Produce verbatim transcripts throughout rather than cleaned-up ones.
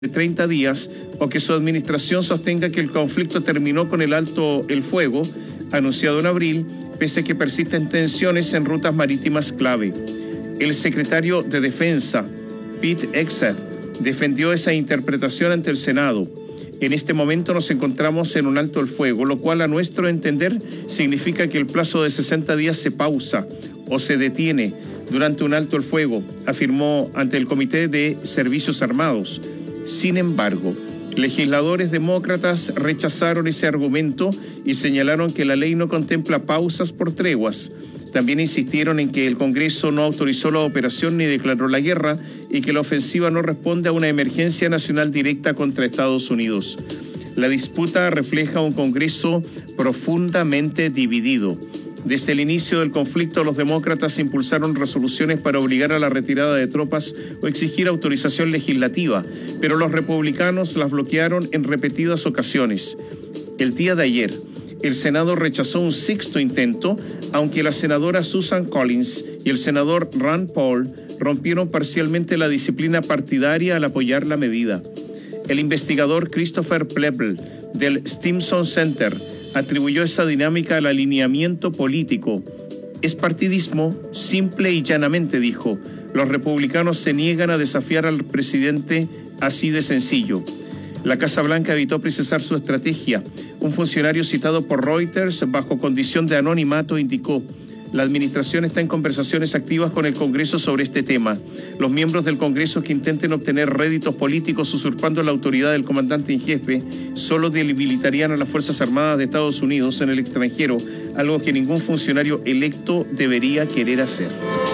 de treinta días o que su administración sostenga que el conflicto terminó con el alto el fuego anunciado en abril, pese a que persisten tensiones en rutas marítimas clave. El secretario de Defensa, Pete Hegseth, defendió esa interpretación ante el Senado. En este momento nos encontramos en un alto el fuego, lo cual a nuestro entender significa que el plazo de sesenta días se pausa o se detiene durante un alto el fuego, afirmó ante el Comité de Servicios Armados. Sin embargo, legisladores demócratas rechazaron ese argumento y señalaron que la ley no contempla pausas por treguas. También insistieron en que el Congreso no autorizó la operación ni declaró la guerra y que la ofensiva no responde a una emergencia nacional directa contra Estados Unidos. La disputa refleja un Congreso profundamente dividido. Desde el inicio del conflicto, los demócratas impulsaron resoluciones para obligar a la retirada de tropas o exigir autorización legislativa, pero los republicanos las bloquearon en repetidas ocasiones. El día de ayer, el Senado rechazó un sexto intento, aunque la senadora Susan Collins y el senador Rand Paul rompieron parcialmente la disciplina partidaria al apoyar la medida. El investigador Christopher Plebel del Stimson Center atribuyó esa dinámica al alineamiento político. Es partidismo, simple y llanamente, dijo. Los republicanos se niegan a desafiar al presidente así de sencillo. La Casa Blanca evitó precisar su estrategia. Un funcionario citado por Reuters bajo condición de anonimato indicó: la administración está en conversaciones activas con el Congreso sobre este tema. Los miembros del Congreso que intenten obtener réditos políticos usurpando la autoridad del comandante en jefe solo debilitarían a las Fuerzas Armadas de Estados Unidos en el extranjero, algo que ningún funcionario electo debería querer hacer.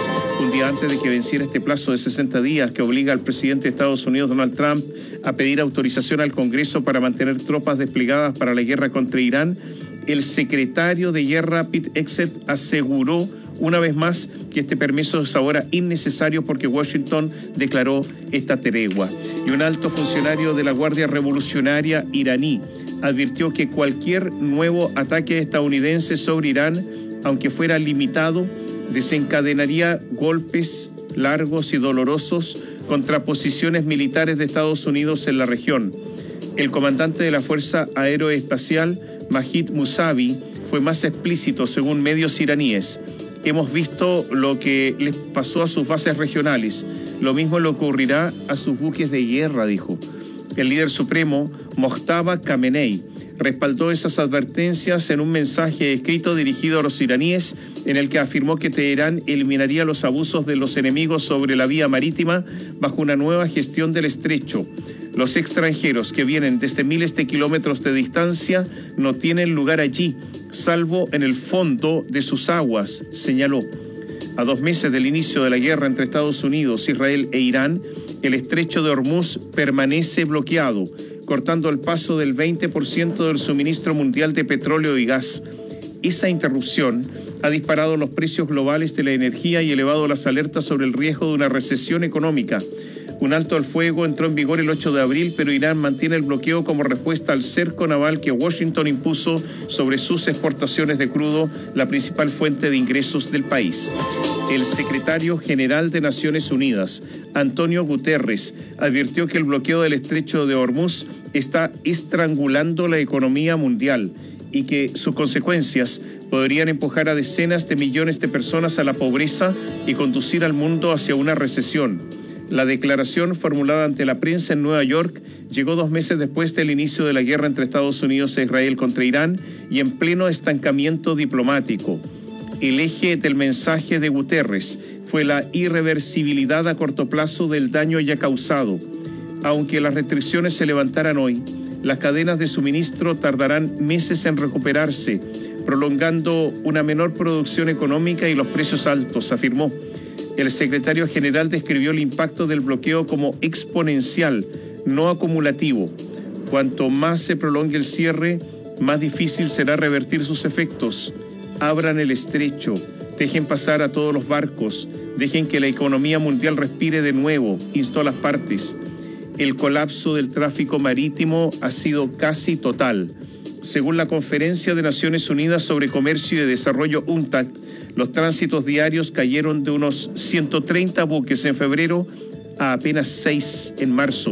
Un día antes de que venciera este plazo de sesenta días que obliga al presidente de Estados Unidos, Donald Trump, a pedir autorización al Congreso para mantener tropas desplegadas para la guerra contra Irán, el secretario de Guerra, Pete Hegseth, aseguró una vez más que este permiso es ahora innecesario porque Washington declaró esta tregua. Y un alto funcionario de la Guardia Revolucionaria iraní advirtió que cualquier nuevo ataque estadounidense sobre Irán, aunque fuera limitado, desencadenaría golpes largos y dolorosos contra posiciones militares de Estados Unidos en la región. El comandante de la Fuerza Aeroespacial, Majid Musavi, fue más explícito según medios iraníes. Hemos visto lo que les pasó a sus bases regionales. Lo mismo le ocurrirá a sus buques de guerra, dijo. El líder supremo, Mojtaba Khamenei, respaldó esas advertencias en un mensaje escrito dirigido a los iraníes en el que afirmó que Teherán eliminaría los abusos de los enemigos sobre la vía marítima bajo una nueva gestión del estrecho. Los extranjeros que vienen desde miles de kilómetros de distancia no tienen lugar allí, salvo en el fondo de sus aguas, señaló. A dos meses del inicio de la guerra entre Estados Unidos, Israel e Irán, el estrecho de Hormuz permanece bloqueado, cortando el paso del veinte por ciento del suministro mundial de petróleo y gas. Esa interrupción ha disparado los precios globales de la energía y elevado las alertas sobre el riesgo de una recesión económica. Un alto al fuego entró en vigor el ocho de abril, pero Irán mantiene el bloqueo como respuesta al cerco naval que Washington impuso sobre sus exportaciones de crudo, la principal fuente de ingresos del país. El secretario general de Naciones Unidas, Antonio Guterres, advirtió que el bloqueo del estrecho de Hormuz está estrangulando la economía mundial y que sus consecuencias podrían empujar a decenas de millones de personas a la pobreza y conducir al mundo hacia una recesión. La declaración formulada ante la prensa en Nueva York llegó dos meses después del inicio de la guerra entre Estados Unidos e Israel contra Irán y en pleno estancamiento diplomático. El eje del mensaje de Guterres fue la irreversibilidad a corto plazo del daño ya causado. Aunque las restricciones se levantaran hoy, las cadenas de suministro tardarán meses en recuperarse, prolongando una menor producción económica y los precios altos, afirmó. El secretario general describió el impacto del bloqueo como exponencial, no acumulativo. Cuanto más se prolongue el cierre, más difícil será revertir sus efectos. Abran el estrecho, dejen pasar a todos los barcos, dejen que la economía mundial respire de nuevo, instó a las partes. El colapso del tráfico marítimo ha sido casi total. Según la Conferencia de Naciones Unidas sobre Comercio y Desarrollo UNCTAD, los tránsitos diarios cayeron de unos ciento treinta buques en febrero a apenas seis en marzo,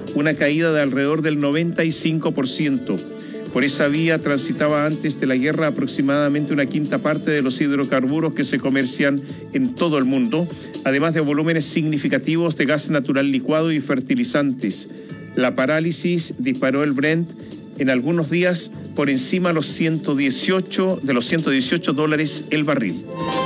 una caída de alrededor del noventa y cinco por ciento. Por esa vía transitaba antes de la guerra aproximadamente una quinta parte de los hidrocarburos que se comercian en todo el mundo, además de volúmenes significativos de gas natural licuado y fertilizantes. La parálisis disparó el Brent en algunos días por encima de los ciento dieciocho, de los ciento dieciocho dólares el barril.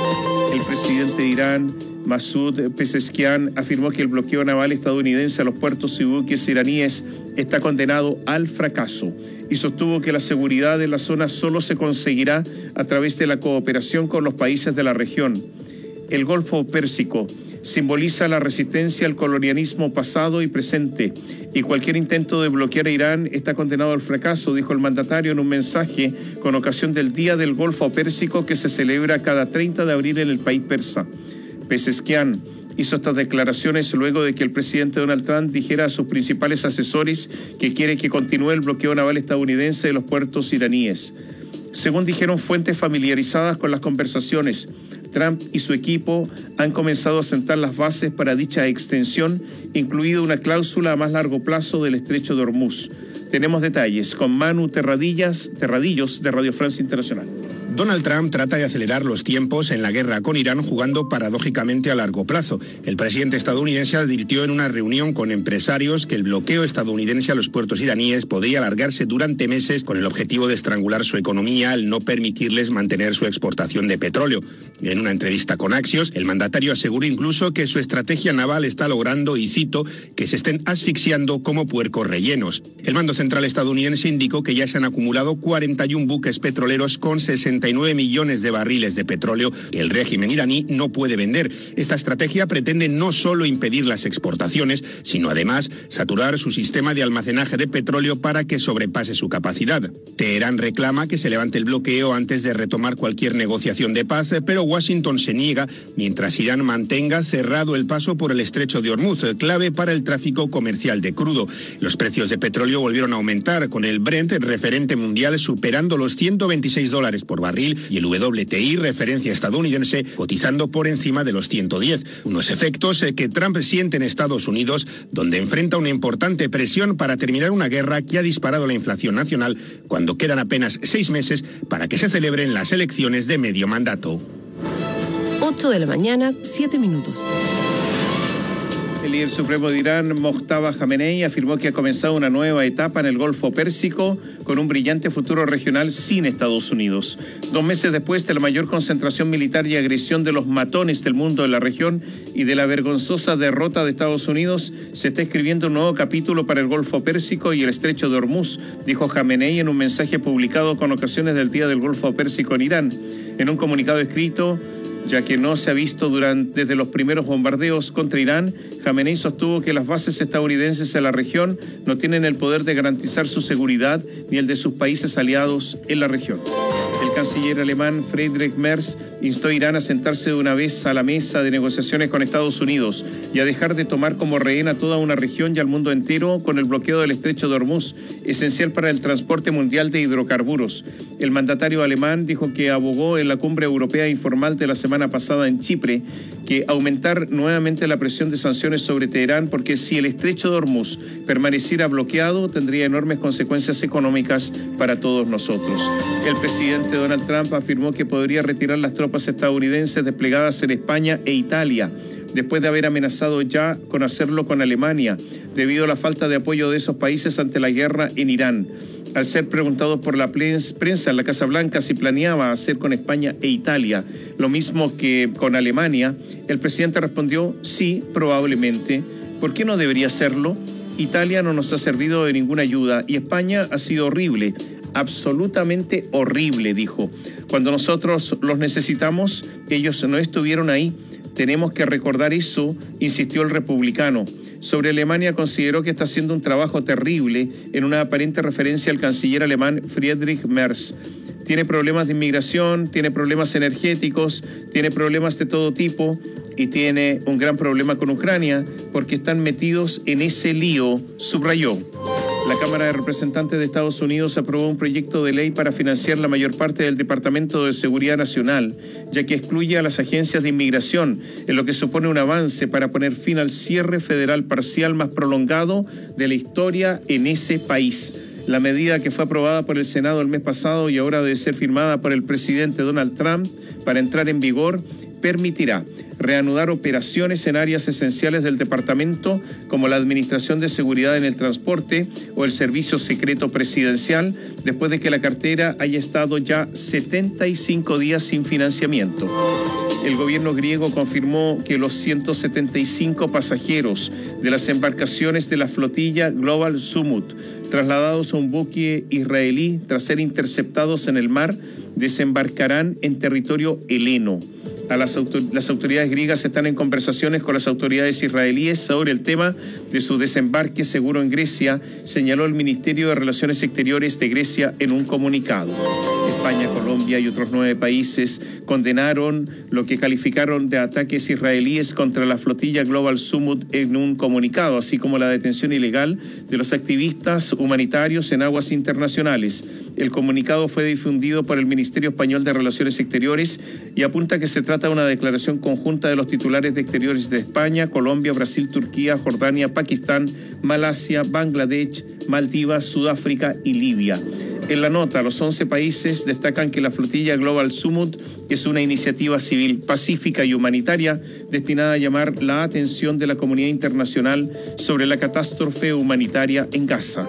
El presidente de Irán, Masoud Pezeshkian, afirmó que el bloqueo naval estadounidense a los puertos y buques iraníes está condenado al fracaso y sostuvo que la seguridad de la zona solo se conseguirá a través de la cooperación con los países de la región. El Golfo Pérsico simboliza la resistencia al colonialismo pasado y presente, y cualquier intento de bloquear a Irán está condenado al fracaso, dijo el mandatario en un mensaje con ocasión del Día del Golfo Pérsico que se celebra cada treinta de abril en el país persa. Pezeshkian hizo estas declaraciones luego de que el presidente Donald Trump dijera a sus principales asesores que quiere que continúe el bloqueo naval estadounidense de los puertos iraníes. Según dijeron fuentes familiarizadas con las conversaciones, Trump y su equipo han comenzado a sentar las bases para dicha extensión, incluida una cláusula a más largo plazo del estrecho de Hormuz. Tenemos detalles con Manu Terradillas, Terradillos de Radio Francia Internacional. Donald Trump trata de acelerar los tiempos en la guerra con Irán jugando paradójicamente a largo plazo. El presidente estadounidense advirtió en una reunión con empresarios que el bloqueo estadounidense a los puertos iraníes podría alargarse durante meses con el objetivo de estrangular su economía al no permitirles mantener su exportación de petróleo. En una entrevista con Axios, el mandatario aseguró incluso que su estrategia naval está logrando, y cito, que se estén asfixiando como puercos rellenos. El mando central estadounidense indicó que ya se han acumulado cuarenta y un buques petroleros con sesenta y nueve millones de barriles de petróleo que el régimen iraní no puede vender. Esta estrategia pretende no solo impedir las exportaciones, sino además saturar su sistema de almacenaje de petróleo para que sobrepase su capacidad. Teherán reclama que se levante el bloqueo antes de retomar cualquier negociación de paz, pero Washington se niega mientras Irán mantenga cerrado el paso por el estrecho de Hormuz, clave para el tráfico comercial de crudo. Los precios de petróleo volvieron a aumentar, con el Brent, referente mundial, superando los ciento veintiséis dólares por barril y el W T I, referencia estadounidense, cotizando por encima de los ciento diez. Unos efectos que Trump siente en Estados Unidos, donde enfrenta una importante presión para terminar una guerra que ha disparado la inflación nacional cuando quedan apenas seis meses para que se celebren las elecciones de medio mandato. ocho de la mañana, siete minutos. El líder supremo de Irán, Mojtaba Khamenei, afirmó que ha comenzado una nueva etapa en el Golfo Pérsico con un brillante futuro regional sin Estados Unidos. Dos meses después de la mayor concentración militar y agresión de los matones del mundo en la región y de la vergonzosa derrota de Estados Unidos, se está escribiendo un nuevo capítulo para el Golfo Pérsico y el estrecho de Hormuz, dijo Khamenei en un mensaje publicado con ocasiones del Día del Golfo Pérsico en Irán. En un comunicado escrito, ya que no se ha visto durante, desde los primeros bombardeos contra Irán, Khamenei sostuvo que las bases estadounidenses en la región no tienen el poder de garantizar su seguridad ni el de sus países aliados en la región. El canciller alemán Friedrich Merz instó a Irán a sentarse de una vez a la mesa de negociaciones con Estados Unidos y a dejar de tomar como rehén a toda una región y al mundo entero con el bloqueo del estrecho de Hormuz, esencial para el transporte mundial de hidrocarburos. El mandatario alemán dijo que abogó en la cumbre europea informal de la semana pasada en Chipre que aumentar nuevamente la presión de sanciones sobre Teherán, porque si el estrecho de Hormuz permaneciera bloqueado tendría enormes consecuencias económicas para todos nosotros. El presidente Donald Trump afirmó que podría retirar las tropas estadounidenses desplegadas en España e Italia, después de haber amenazado ya con hacerlo con Alemania, debido a la falta de apoyo de esos países ante la guerra en Irán. Al ser preguntado por la prensa en la Casa Blanca si planeaba hacer con España e Italia lo mismo que con Alemania, el presidente respondió sí, probablemente. ¿Por qué no debería hacerlo? Italia no nos ha servido de ninguna ayuda y España ha sido horrible, absolutamente horrible, dijo. Cuando nosotros los necesitamos, ellos no estuvieron ahí. Tenemos que recordar eso, insistió el republicano. Sobre Alemania consideró que está haciendo un trabajo terrible en una aparente referencia al canciller alemán Friedrich Merz. Tiene problemas de inmigración, tiene problemas energéticos, tiene problemas de todo tipo y tiene un gran problema con Ucrania porque están metidos en ese lío, subrayó. La Cámara de Representantes de Estados Unidos aprobó un proyecto de ley para financiar la mayor parte del Departamento de Seguridad Nacional, ya que excluye a las agencias de inmigración, en lo que supone un avance para poner fin al cierre federal parcial más prolongado de la historia en ese país. La medida, que fue aprobada por el Senado el mes pasado y ahora debe ser firmada por el presidente Donald Trump para entrar en vigor, permitirá reanudar operaciones en áreas esenciales del departamento, como la Administración de Seguridad en el Transporte o el Servicio Secreto Presidencial, después de que la cartera haya estado ya setenta y cinco días sin financiamiento. El gobierno griego confirmó que los ciento setenta y cinco pasajeros de las embarcaciones de la flotilla Global Summit, trasladados a un buque israelí tras ser interceptados en el mar, desembarcarán en territorio heleno. A las, autor- las autoridades griegas están en conversaciones con las autoridades israelíes sobre el tema de su desembarque seguro en Grecia, señaló el Ministerio de Relaciones Exteriores de Grecia en un comunicado. España, Colombia y otros nueve países condenaron lo que calificaron de ataques israelíes contra la flotilla Global Summit en un comunicado, así como la detención ilegal de los activistas humanitarios en aguas internacionales. El comunicado fue difundido por el Ministerio Español de Relaciones Exteriores y apunta que se trata de una declaración conjunta de los titulares de Exteriores de España, Colombia, Brasil, Turquía, Jordania, Pakistán, Malasia, Bangladesh, Maldivas, Sudáfrica y Libia. En la nota, los once países destacan que la flotilla Global Summit es una iniciativa civil pacífica y humanitaria destinada a llamar la atención de la comunidad internacional sobre la catástrofe humanitaria en Gaza.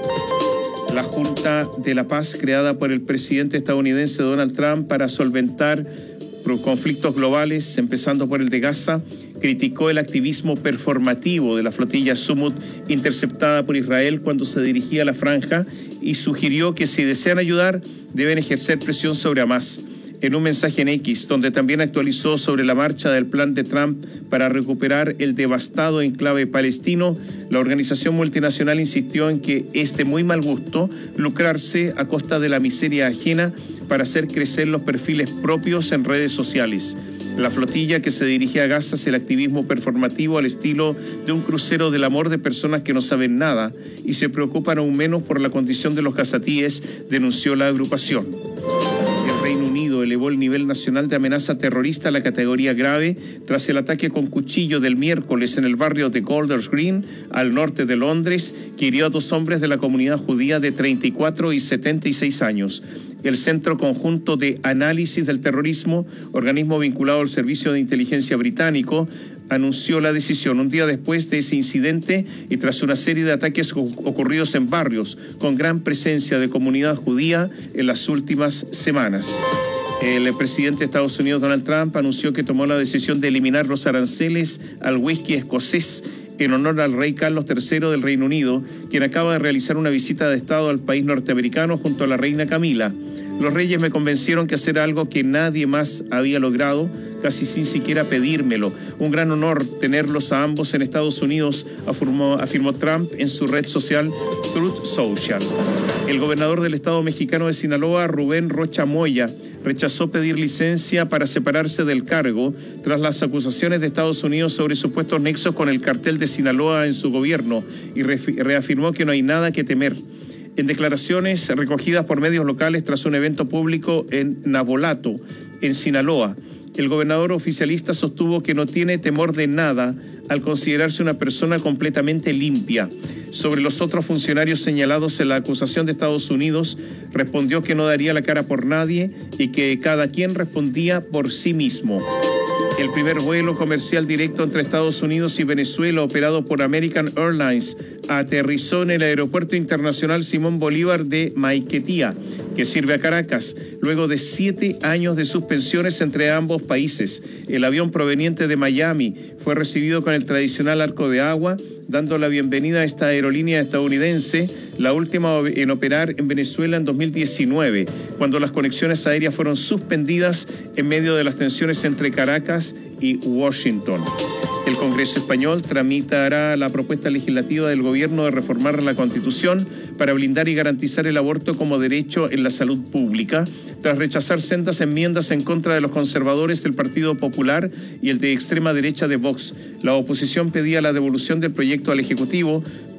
La Junta de la Paz, creada por el presidente estadounidense Donald Trump para solventar conflictos globales, empezando por el de Gaza, criticó el activismo performativo de la flotilla Summit interceptada por Israel cuando se dirigía a la franja y sugirió que si desean ayudar deben ejercer presión sobre Hamás. En un mensaje en X, donde también actualizó sobre la marcha del plan de Trump para recuperar el devastado enclave palestino, la organización multinacional insistió en que es de muy mal gusto lucrarse a costa de la miseria ajena para hacer crecer los perfiles propios en redes sociales. La flotilla que se dirige a Gaza es el activismo performativo al estilo de un crucero del amor de personas que no saben nada y se preocupan aún menos por la condición de los gazatíes, denunció la agrupación. El Reino Unido elevó el nivel nacional de amenaza terrorista a la categoría grave tras el ataque con cuchillo del miércoles en el barrio de Golders Green, al norte de Londres, que hirió a dos hombres de la comunidad judía de treinta y cuatro y setenta y seis años. El Centro Conjunto de Análisis del Terrorismo, organismo vinculado al Servicio de Inteligencia británico, anunció la decisión un día después de ese incidente y tras una serie de ataques ocurridos en barrios con gran presencia de comunidad judía en las últimas semanas. El presidente de Estados Unidos, Donald Trump, anunció que tomó la decisión de eliminar los aranceles al whisky escocés en honor al rey Carlos tercero del Reino Unido, quien acaba de realizar una visita de Estado al país norteamericano junto a la reina Camila. Los reyes me convencieron que hacer algo que nadie más había logrado, casi sin siquiera pedírmelo. Un gran honor tenerlos a ambos en Estados Unidos, afirmó, afirmó Trump en su red social Truth Social. El gobernador del estado mexicano de Sinaloa, Rubén Rocha Moya, rechazó pedir licencia para separarse del cargo tras las acusaciones de Estados Unidos sobre supuestos nexos con el cartel de Sinaloa en su gobierno y reafirmó que no hay nada que temer. En declaraciones recogidas por medios locales tras un evento público en Navolato, en Sinaloa, el gobernador oficialista sostuvo que no tiene temor de nada al considerarse una persona completamente limpia. Sobre los otros funcionarios señalados en la acusación de Estados Unidos, respondió que no daría la cara por nadie y que cada quien respondía por sí mismo. El primer vuelo comercial directo entre Estados Unidos y Venezuela, operado por American Airlines, aterrizó en el Aeropuerto Internacional Simón Bolívar de Maiquetía, que sirve a Caracas, luego de siete años de suspensiones entre ambos países. El avión proveniente de Miami fue recibido con el tradicional arco de agua, dando la bienvenida a esta aerolínea estadounidense, la última en operar en Venezuela en dos mil diecinueve, cuando las conexiones aéreas fueron suspendidas en medio de las tensiones entre Caracas y Washington. El Congreso español tramitará la propuesta legislativa del gobierno de reformar la Constitución para blindar y garantizar el aborto como derecho en la salud pública, tras rechazar sendas enmiendas en contra de los conservadores del Partido Popular y el de extrema derecha de Vox. La oposición pedía la devolución del proyecto al Ejecutivo,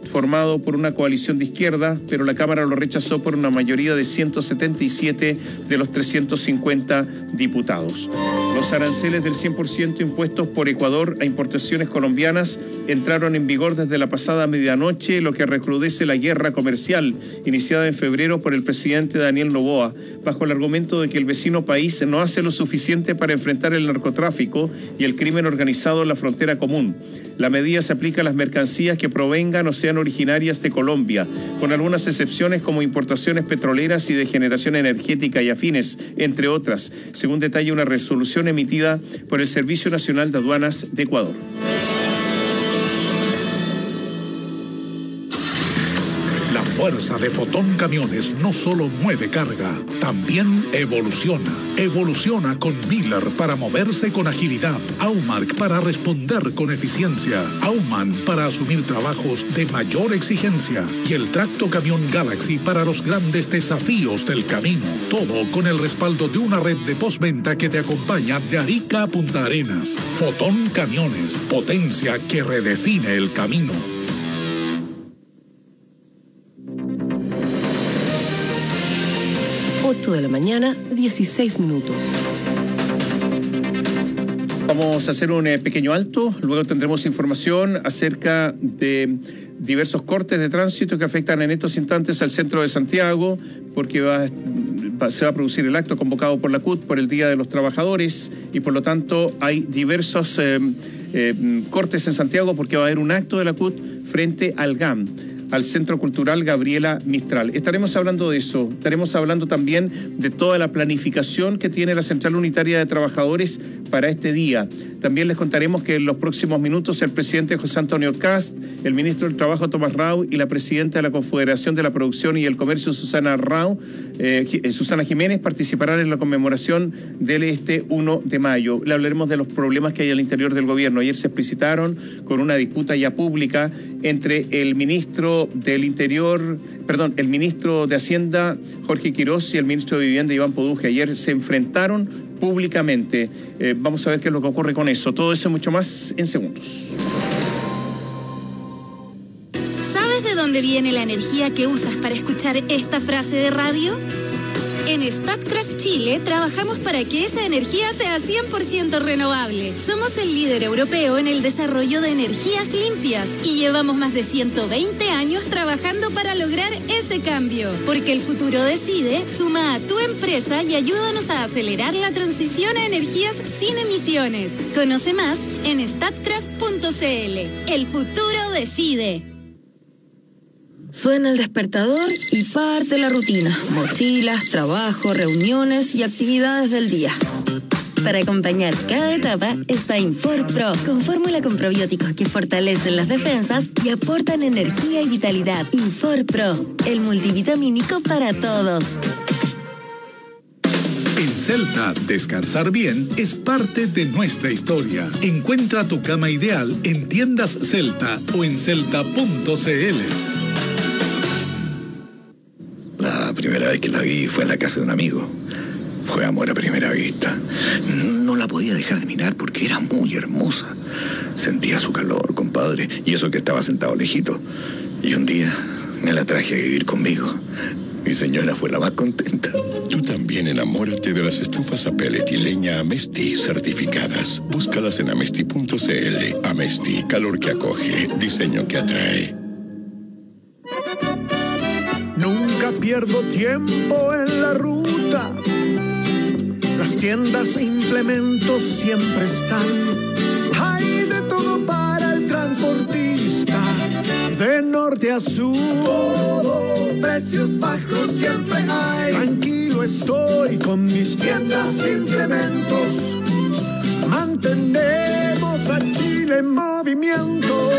formado por una coalición de izquierda, pero la Cámara lo rechazó por una mayoría de ciento setenta y siete de los trescientos cincuenta diputados. Los aranceles del cien por ciento impuestos por Ecuador a importaciones colombianas entraron en vigor desde la pasada medianoche, lo que recrudece la guerra comercial iniciada en febrero por el presidente Daniel Noboa, bajo el argumento de que el vecino país no hace lo suficiente para enfrentar el narcotráfico y el crimen organizado en la frontera común. La medida se aplica a las mercancías que provengan o sean originarias de Colombia, con algunas excepciones como importaciones petroleras y de generación energética y afines, entre otras, según detalla una resolución emitida por el Servicio Nacional de Aduanas de Ecuador. La fuerza de Fotón Camiones no solo mueve carga, también evoluciona. Evoluciona con Miller para moverse con agilidad, Aumark para responder con eficiencia, Auman para asumir trabajos de mayor exigencia y el Tracto Camión Galaxy para los grandes desafíos del camino. Todo con el respaldo de una red de postventa que te acompaña de Arica a Punta Arenas. Fotón Camiones, potencia que redefine el camino. ocho de la mañana, dieciséis minutos. Vamos a hacer un eh, pequeño alto, luego tendremos información acerca de diversos cortes de tránsito que afectan en estos instantes al centro de Santiago, porque va, va, se va a producir el acto convocado por la C U T por el Día de los Trabajadores y por lo tanto hay diversos eh, eh, cortes en Santiago porque va a haber un acto de la C U T frente al G A M, al Centro Cultural Gabriela Mistral. Estaremos hablando de eso, estaremos hablando también de toda la planificación que tiene la Central Unitaria de Trabajadores para este día. También les contaremos que en los próximos minutos el presidente José Antonio Cast, el ministro del Trabajo Tomás Rau y la presidenta de la Confederación de la Producción y el Comercio Susana Rau, eh, Susana Jiménez, participarán en la conmemoración del este uno de mayo. Le hablaremos de los problemas que hay al interior del gobierno. Ayer se explicitaron con una disputa ya pública entre el ministro del Interior, perdón, el ministro de Hacienda, Jorge Quirós, y el ministro de Vivienda, Iván Poduje. Ayer se enfrentaron públicamente. Eh, vamos a ver qué es lo que ocurre con eso. Todo eso y mucho más en segundos. ¿Sabes de dónde viene la energía que usas para escuchar esta frase de radio? En Statkraft Chile trabajamos para que esa energía sea cien por ciento renovable. Somos el líder europeo en el desarrollo de energías limpias y llevamos más de ciento veinte años trabajando para lograr ese cambio. Porque el futuro decide, suma a tu empresa y ayúdanos a acelerar la transición a energías sin emisiones. Conoce más en statkraft punto c l. El futuro decide. Suena el despertador y parte la rutina. Mochilas, trabajo, reuniones y actividades del día. Para acompañar cada etapa está InforPro, con fórmula con probióticos que fortalecen las defensas y aportan energía y vitalidad. InforPro, el multivitamínico para todos. En Celta, descansar bien es parte de nuestra historia. Encuentra tu cama ideal en tiendas Celta o en celta punto c l. La primera vez que la vi fue en la casa de un amigo. Fue amor a primera vista. No la podía dejar de mirar porque era muy hermosa. Sentía su calor, compadre, y eso que estaba sentado lejito. Y un día me la traje a vivir conmigo. Mi señora fue la más contenta. Tú también enamórate de las estufas a pellet y leña Amesti certificadas. Búscalas en amesti punto c l. Amesti, calor que acoge, diseño que atrae. Nunca pierdo tiempo en la ruta. Las tiendas e implementos siempre están. Hay de todo para el transportista. De norte a sur, todo, precios bajos siempre hay. Tranquilo estoy con mis tiendas e implementos. Mantenemos a Chile en movimiento.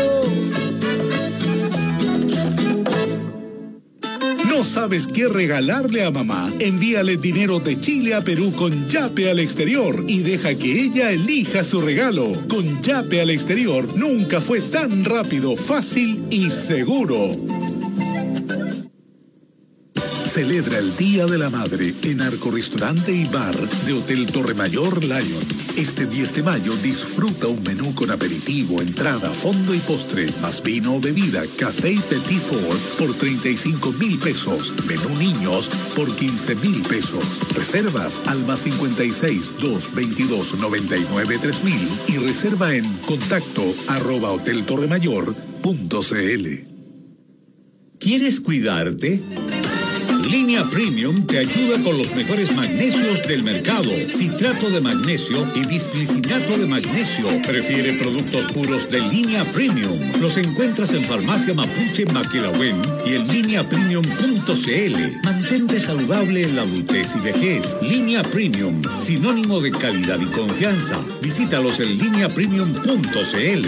¿No sabes qué regalarle a mamá? Envíale dinero de Chile a Perú con Yape al exterior y deja que ella elija su regalo. Con Yape al exterior nunca fue tan rápido, fácil y seguro. celebra el Día de la Madre en Arco Restaurante y Bar de Hotel Torremayor Lion. Este diez de mayo disfruta un menú con aperitivo, entrada, fondo y postre, más vino o bebida, café y petit four por treinta y cinco mil pesos. Menú niños por quince mil pesos. Reservas al más cincuenta y seis, dos veintidós, noventa y nueve, tres mil y reserva en contacto arroba hotel torremayor punto cl. ¿Quieres cuidarte? Línea Premium te ayuda con los mejores magnesios del mercado. Citrato de magnesio y bisglicinato de magnesio. Prefiere productos puros de Línea Premium. Los encuentras en Farmacia Mapuche Maquilahuen y en línea premium punto cl. Mantente saludable en la adultez y vejez. Línea Premium, sinónimo de calidad y confianza. Visítalos en línea premium punto cl.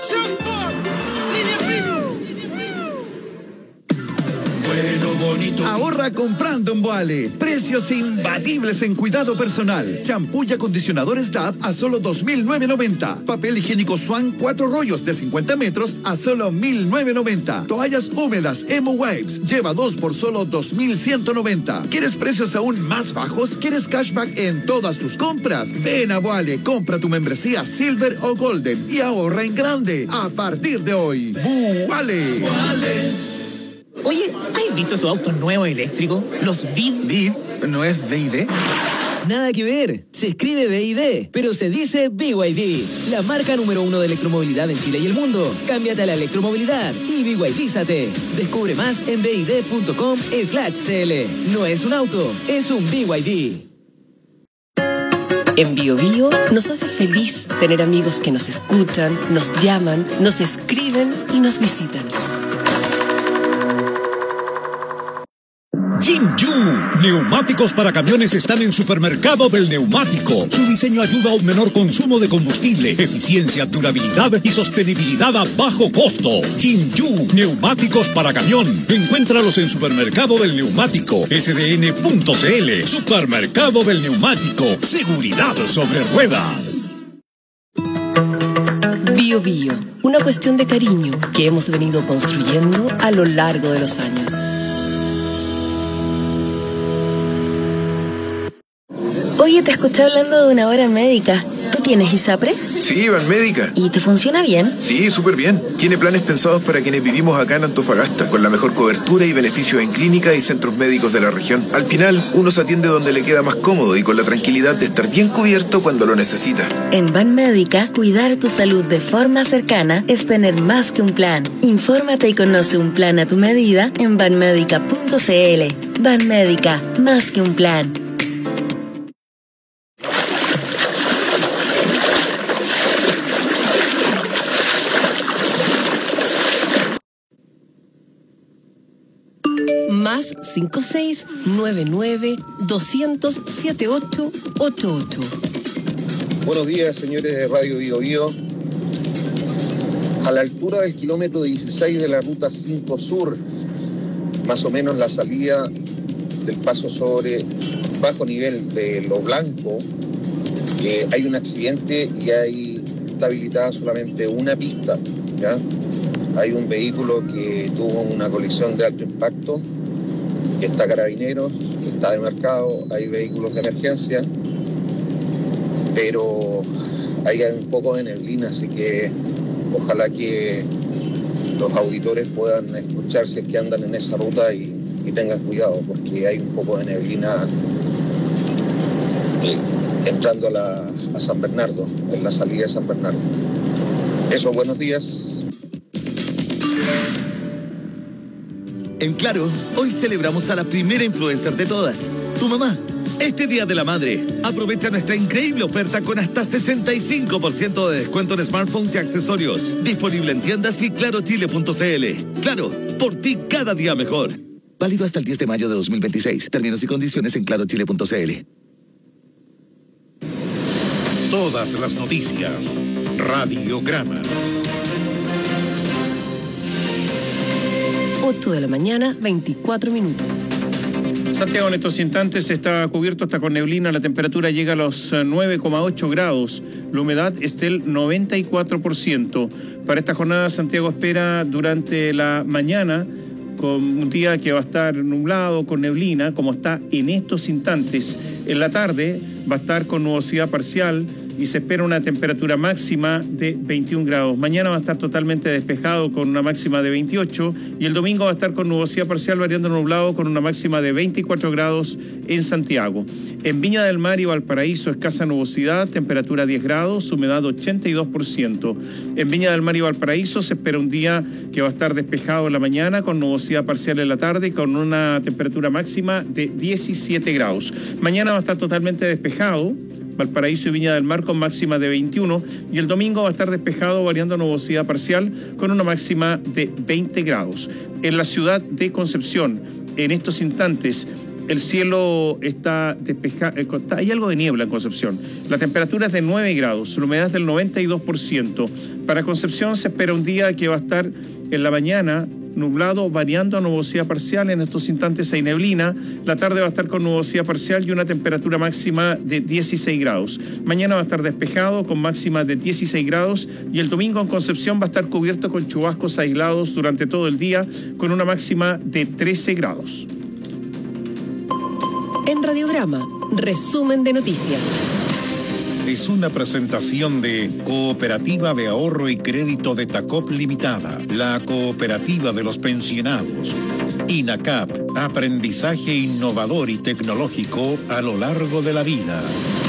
Ahorra comprando en Boale. Precios imbatibles en cuidado personal. Champú y acondicionadores D A V a solo dos mil novecientos noventa. Papel higiénico Swan cuatro rollos de cincuenta metros a solo mil novecientos noventa. Toallas húmedas Emo Wipes lleva dos por solo dos mil ciento noventa. ¿Quieres precios aún más bajos? ¿Quieres cashback en todas tus compras? Ven a Boale, compra tu membresía Silver o Golden y ahorra en grande a partir de hoy. Boale. Boale. Oye, ¿has visto su auto nuevo eléctrico? Los V I D. ¿V I D? ¿No es V I D? Nada que ver, se escribe V I D, pero se dice B Y D, la marca número uno de electromovilidad en Chile y el mundo. Cámbiate a la electromovilidad y B Y D-zate. Descubre más en bid punto com slash cl. No es un auto, es un B Y D. En Bio Bio nos hace feliz tener amigos que nos escuchan, nos llaman, nos escriben y nos visitan. Jinju, neumáticos para camiones están en Supermercado del Neumático. Su diseño ayuda a un menor consumo de combustible, eficiencia, durabilidad y sostenibilidad a bajo costo. Jinju, neumáticos para camión. Encuéntralos en Supermercado del Neumático, s d n punto c l. Supermercado del Neumático, seguridad sobre ruedas. Bio Bio, una cuestión de cariño que hemos venido construyendo a lo largo de los años. Oye, te escuché hablando de una hora médica. ¿Tú tienes ISAPRE? Sí, Banmédica. ¿Y te funciona bien? Sí, súper bien. Tiene planes pensados para quienes vivimos acá en Antofagasta, con la mejor cobertura y beneficios en clínica y centros médicos de la región. Al final, uno se atiende donde le queda más cómodo y con la tranquilidad de estar bien cubierto cuando lo necesita. En Banmédica, cuidar tu salud de forma cercana es tener más que un plan. Infórmate y conoce un plan a tu medida en banmédica punto cl. Banmédica, más que un plan. Más cinco seis nueve nueve dos cero cero siete ocho ocho ocho. Buenos días, señores de Radio Bio Bio. A la altura del kilómetro dieciséis de la ruta cinco Sur, más o menos la salida del paso sobre bajo nivel de Lo Blanco, eh, hay un accidente y hay está habilitada solamente una pista, ¿ya? Hay un vehículo que tuvo una colisión de alto impacto, está Carabineros, está demarcado, hay vehículos de emergencia, pero hay un poco de neblina, así que ojalá que los auditores puedan escuchar si es que andan en esa ruta y, y tengan cuidado, porque hay un poco de neblina eh, entrando a, la, a San Bernardo, en la salida de San Bernardo. Eso, buenos días. En Claro, hoy celebramos a la primera influencer de todas, tu mamá. Este Día de la Madre, aprovecha nuestra increíble oferta con hasta sesenta y cinco por ciento de descuento en smartphones y accesorios. Disponible en tiendas y claro chile punto cl. Claro, por ti cada día mejor. Válido hasta el diez de mayo de dos mil veintiséis. Términos y condiciones en claro chile punto cl. Todas las noticias. Radiograma. ocho de la mañana, veinticuatro minutos. Santiago en estos instantes está cubierto, está con neblina, la temperatura llega a los nueve coma ocho grados, la humedad es del noventa y cuatro por ciento. Para esta jornada Santiago espera durante la mañana con un día que va a estar nublado, con neblina, como está en estos instantes. En la tarde va a estar con nubosidad parcial y se espera una temperatura máxima de veintiún grados. Mañana va a estar totalmente despejado con una máxima de veintiocho y el domingo va a estar con nubosidad parcial variando nublado con una máxima de veinticuatro grados en Santiago. En Viña del Mar y Valparaíso escasa nubosidad, temperatura diez grados, humedad ochenta y dos por ciento. En Viña del Mar y Valparaíso se espera un día que va a estar despejado en la mañana con nubosidad parcial en la tarde y con una temperatura máxima de diecisiete grados. Mañana va a estar totalmente despejado, Valparaíso y Viña del Mar con máxima de veintiuno y el domingo va a estar despejado variando nubosidad parcial con una máxima de veinte grados. En la ciudad de Concepción, en estos instantes, el cielo está despejado, hay algo de niebla en Concepción. La temperatura es de nueve grados, la humedad es del noventa y dos por ciento. Para Concepción se espera un día que va a estar en la mañana nublado, variando a nubosidad parcial. En estos instantes hay neblina. La tarde va a estar con nubosidad parcial y una temperatura máxima de dieciséis grados. Mañana va a estar despejado con máxima de dieciséis grados y el domingo en Concepción va a estar cubierto con chubascos aislados durante todo el día con una máxima de trece grados. En Radiograma, resumen de noticias. Es una presentación de Cooperativa de Ahorro y Crédito de Tacop Limitada, la cooperativa de los pensionados. INACAP, aprendizaje innovador y tecnológico a lo largo de la vida.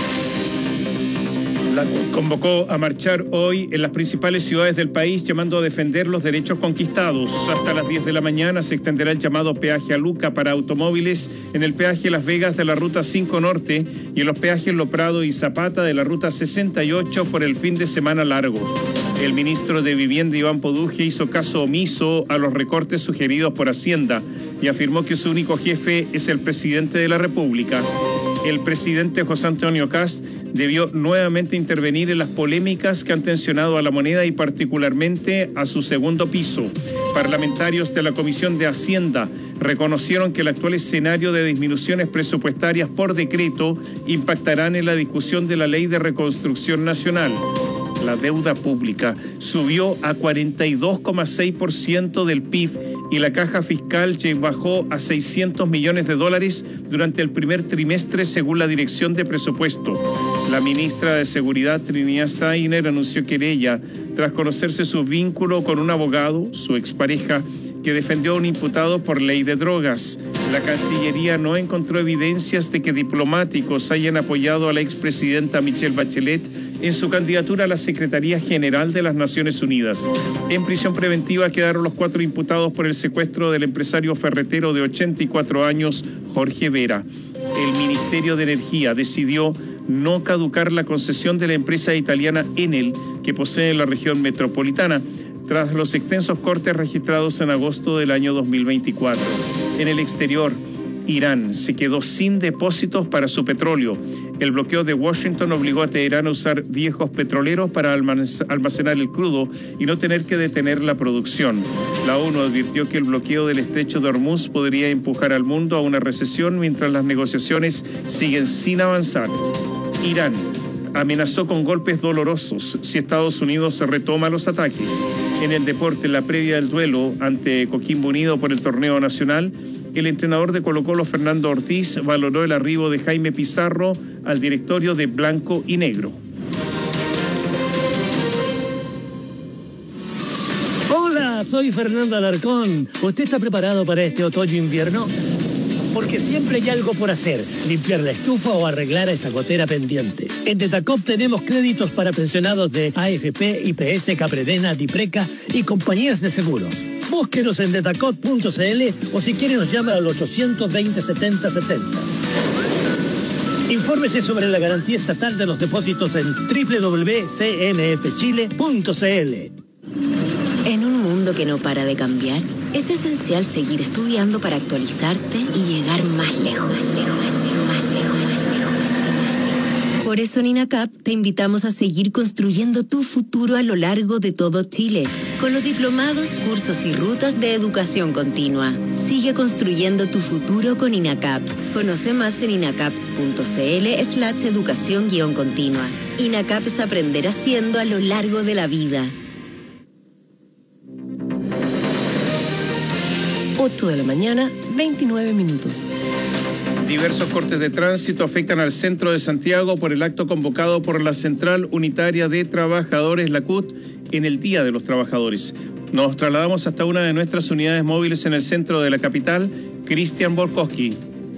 La convocó a marchar hoy en las principales ciudades del país llamando a defender los derechos conquistados. Hasta las diez de la mañana se extenderá el llamado peaje a Luca para automóviles en el peaje Las Vegas de la ruta cinco Norte y en los peajes Lo Prado y Zapata de la ruta sesenta y ocho por el fin de semana largo. El ministro de Vivienda, Iván Poduje, hizo caso omiso a los recortes sugeridos por Hacienda y afirmó que su único jefe es el presidente de la República. El presidente José Antonio Kast debió nuevamente intervenir en las polémicas que han tensionado a la moneda y particularmente a su segundo piso. Parlamentarios de la Comisión de Hacienda reconocieron que el actual escenario de disminuciones presupuestarias por decreto impactarán en la discusión de la Ley de Reconstrucción Nacional. La deuda pública subió a cuarenta y dos coma seis por ciento del P I B y la caja fiscal bajó a seiscientos millones de dólares durante el primer trimestre según la Dirección de Presupuesto. La ministra de Seguridad, Trinidad Steiner, anunció querella tras conocerse su vínculo con un abogado, su expareja, que defendió a un imputado por ley de drogas. La Cancillería no encontró evidencias de que diplomáticos hayan apoyado a la expresidenta Michelle Bachelet en su candidatura a la Secretaría General de las Naciones Unidas. En prisión preventiva quedaron los cuatro imputados por el secuestro del empresario ferretero de ochenta y cuatro años, Jorge Vera. El Ministerio de Energía decidió no caducar la concesión de la empresa italiana Enel, que posee la región metropolitana, tras los extensos cortes registrados en agosto del año dos mil veinticuatro. En el exterior, Irán se quedó sin depósitos para su petróleo. El bloqueo de Washington obligó a Teherán a usar viejos petroleros para almacenar el crudo y no tener que detener la producción. La ONU advirtió que el bloqueo del estrecho de Hormuz podría empujar al mundo a una recesión mientras las negociaciones siguen sin avanzar. Irán amenazó con golpes dolorosos si Estados Unidos retoma los ataques. En el deporte, en la previa del duelo ante Coquimbo Unido por el torneo nacional, el entrenador de Colo-Colo, Fernando Ortiz, valoró el arribo de Jaime Pizarro al directorio de Blanco y Negro. Hola, soy Fernando Alarcón. ¿Usted está preparado para este otoño-invierno? Porque siempre hay algo por hacer, limpiar la estufa o arreglar esa gotera pendiente. En Detacop tenemos créditos para pensionados de A F P, I P S, Capredena, Dipreca y compañías de seguros. Búsquenos en detacop punto c l o si quiere nos llama al ochocientos veinte setenta setenta. Infórmese sobre la garantía estatal de los depósitos en doble u doble u doble u punto c m f chile punto c l. En un mundo que no para de cambiar, es esencial seguir estudiando para actualizarte y llegar más lejos, lejos, más lejos, más lejos. Por eso en INACAP te invitamos a seguir construyendo tu futuro a lo largo de todo Chile, con los diplomados, cursos y rutas de educación continua. Sigue construyendo tu futuro con INACAP. Conoce más en inacap punto c l slash educación guión continua. INACAP es aprender haciendo a lo largo de la vida. ocho de la mañana, veintinueve minutos. Diversos cortes de tránsito afectan al centro de Santiago por el acto convocado por la Central Unitaria de Trabajadores, la C U T, en el Día de los Trabajadores. Nos trasladamos hasta una de nuestras unidades móviles en el centro de la capital, Cristian Borkowski.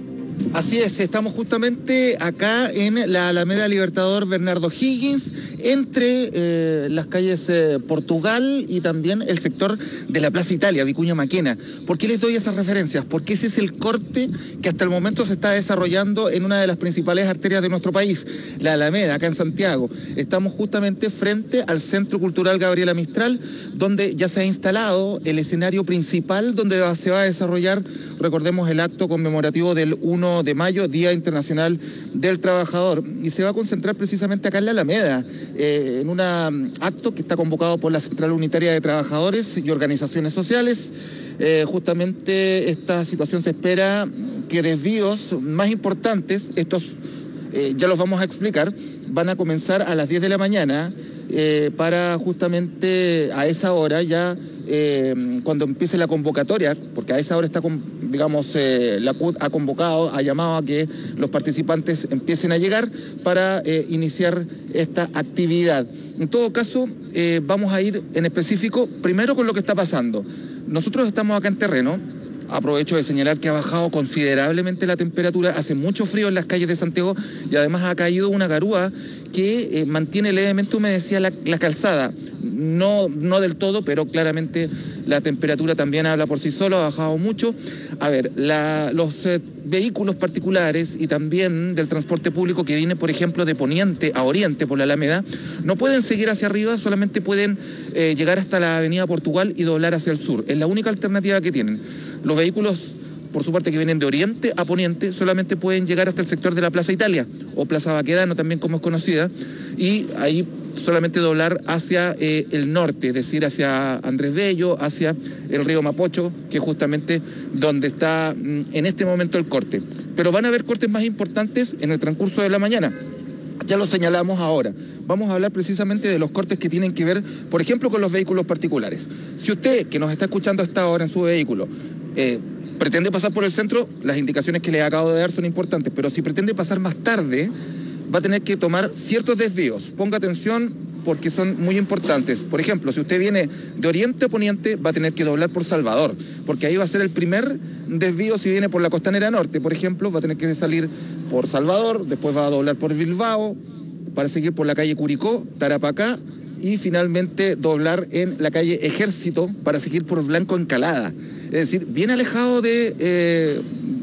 Así es, estamos justamente acá en la Alameda Libertador Bernardo Higgins, entre eh, las calles eh, Portugal y también el sector de la Plaza Italia, Vicuña Maquena. ¿Por qué les doy esas referencias? Porque ese es el corte que hasta el momento se está desarrollando en una de las principales arterias de nuestro país, la Alameda, acá en Santiago. Estamos justamente frente al Centro Cultural Gabriela Mistral, donde ya se ha instalado el escenario principal donde se va a desarrollar, recordemos, el acto conmemorativo del uno de mayo, Día Internacional del Trabajador, y se va a concentrar precisamente acá en la Alameda, eh, en un acto que está convocado por la Central Unitaria de Trabajadores y Organizaciones Sociales. Eh, justamente esta situación se espera que desvíos más importantes, estos eh, ya los vamos a explicar, van a comenzar a las diez de la mañana, eh, para justamente a esa hora ya, eh, cuando empiece la convocatoria, porque a esa hora está, con, digamos, eh, la C U T ha convocado, ha llamado a que los participantes empiecen a llegar para eh, iniciar esta actividad. En todo caso, eh, vamos a ir en específico primero con lo que está pasando. Nosotros estamos acá en terreno. Aprovecho de señalar que ha bajado considerablemente la temperatura, hace mucho frío en las calles de Santiago y además ha caído una garúa que eh, mantiene levemente humedecida la, la calzada. No, no del todo, pero claramente la temperatura también habla por sí solo, ha bajado mucho. A ver, la, los eh, vehículos particulares y también del transporte público que viene, por ejemplo, de poniente a oriente por la Alameda, no pueden seguir hacia arriba, solamente pueden eh, llegar hasta la avenida Portugal y doblar hacia el sur. Es la única alternativa que tienen. Los vehículos, por su parte, que vienen de oriente a poniente, solamente pueden llegar hasta el sector de la Plaza Italia, o Plaza Baquedano también como es conocida, y ahí solamente doblar hacia eh, el norte, es decir, hacia Andrés Bello, hacia el río Mapocho, que es justamente donde está mm, en este momento el corte. Pero van a haber cortes más importantes en el transcurso de la mañana. Ya lo señalamos ahora. Vamos a hablar precisamente de los cortes que tienen que ver, por ejemplo, con los vehículos particulares. Si usted, que nos está escuchando hasta ahora en su vehículo, eh, pretende pasar por el centro, las indicaciones que le acabo de dar son importantes, pero si pretende pasar más tarde, va a tener que tomar ciertos desvíos. Ponga atención porque son muy importantes. Por ejemplo, si usted viene de oriente a poniente, va a tener que doblar por Salvador, porque ahí va a ser el primer desvío. Si viene por la Costanera Norte, por ejemplo, va a tener que salir por Salvador, después va a doblar por Bilbao, para seguir por la calle Curicó, Tarapacá, y finalmente doblar en la calle Ejército para seguir por Blanco Encalada. Es decir, bien alejado de eh,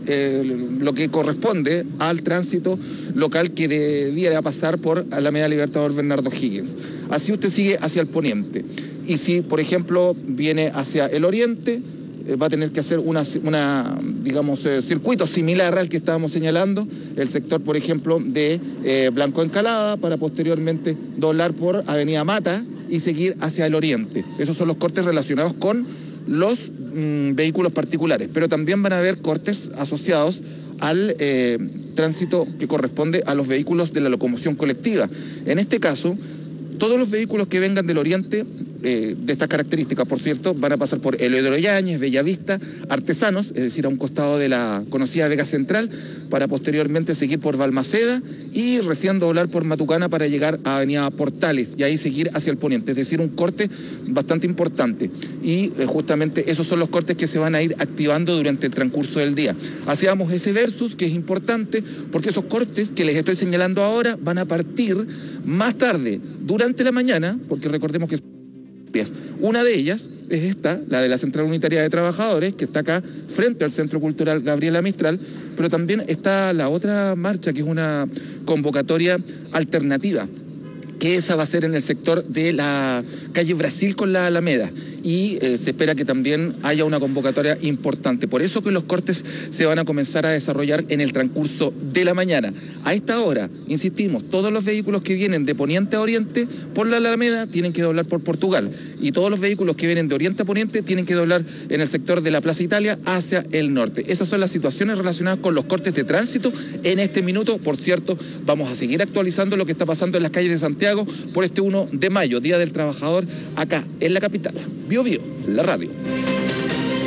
eh, lo que corresponde al tránsito local que debiera pasar por Alameda Libertador Bernardo Higgins. Así usted sigue hacia el poniente. Y si, por ejemplo, viene hacia el oriente, eh, va a tener que hacer una, una digamos, eh, circuito similar al que estábamos señalando, el sector, por ejemplo, de eh, Blanco Encalada, para posteriormente doblar por Avenida Mata y seguir hacia el oriente. Esos son los cortes relacionados con los mm, vehículos particulares, pero también van a haber cortes asociados al eh, tránsito que corresponde a los vehículos de la locomoción colectiva. En este caso, todos los vehículos que vengan del oriente, eh, de estas características, por cierto, van a pasar por Eleodoro Yáñez, Bellavista, Artesanos, es decir, a un costado de la conocida Vega Central, para posteriormente seguir por Balmaceda y recién doblar por Matucana para llegar a Avenida Portales y ahí seguir hacia el poniente, es decir, un corte bastante importante. Y eh, justamente esos son los cortes que se van a ir activando durante el transcurso del día. Hacíamos ese versus, que es importante, porque esos cortes que les estoy señalando ahora van a partir más tarde, durante la mañana, porque recordemos que una de ellas es esta, la de la Central Unitaria de Trabajadores, que está acá frente al Centro Cultural Gabriela Mistral, pero también está la otra marcha, que es una convocatoria alternativa, que esa va a ser en el sector de la calle Brasil con la Alameda, y eh, se espera que también haya una convocatoria importante. Por eso que los cortes se van a comenzar a desarrollar en el transcurso de la mañana. A esta hora, insistimos, todos los vehículos que vienen de poniente a oriente por la Alameda tienen que doblar por Portugal, y todos los vehículos que vienen de oriente a poniente tienen que doblar en el sector de la Plaza Italia hacia el norte. Esas son las situaciones relacionadas con los cortes de tránsito en este minuto. Por cierto, vamos a seguir actualizando lo que está pasando en las calles de Santiago por este uno de mayo, Día del Trabajador, acá en la capital. Bio Bio, la radio.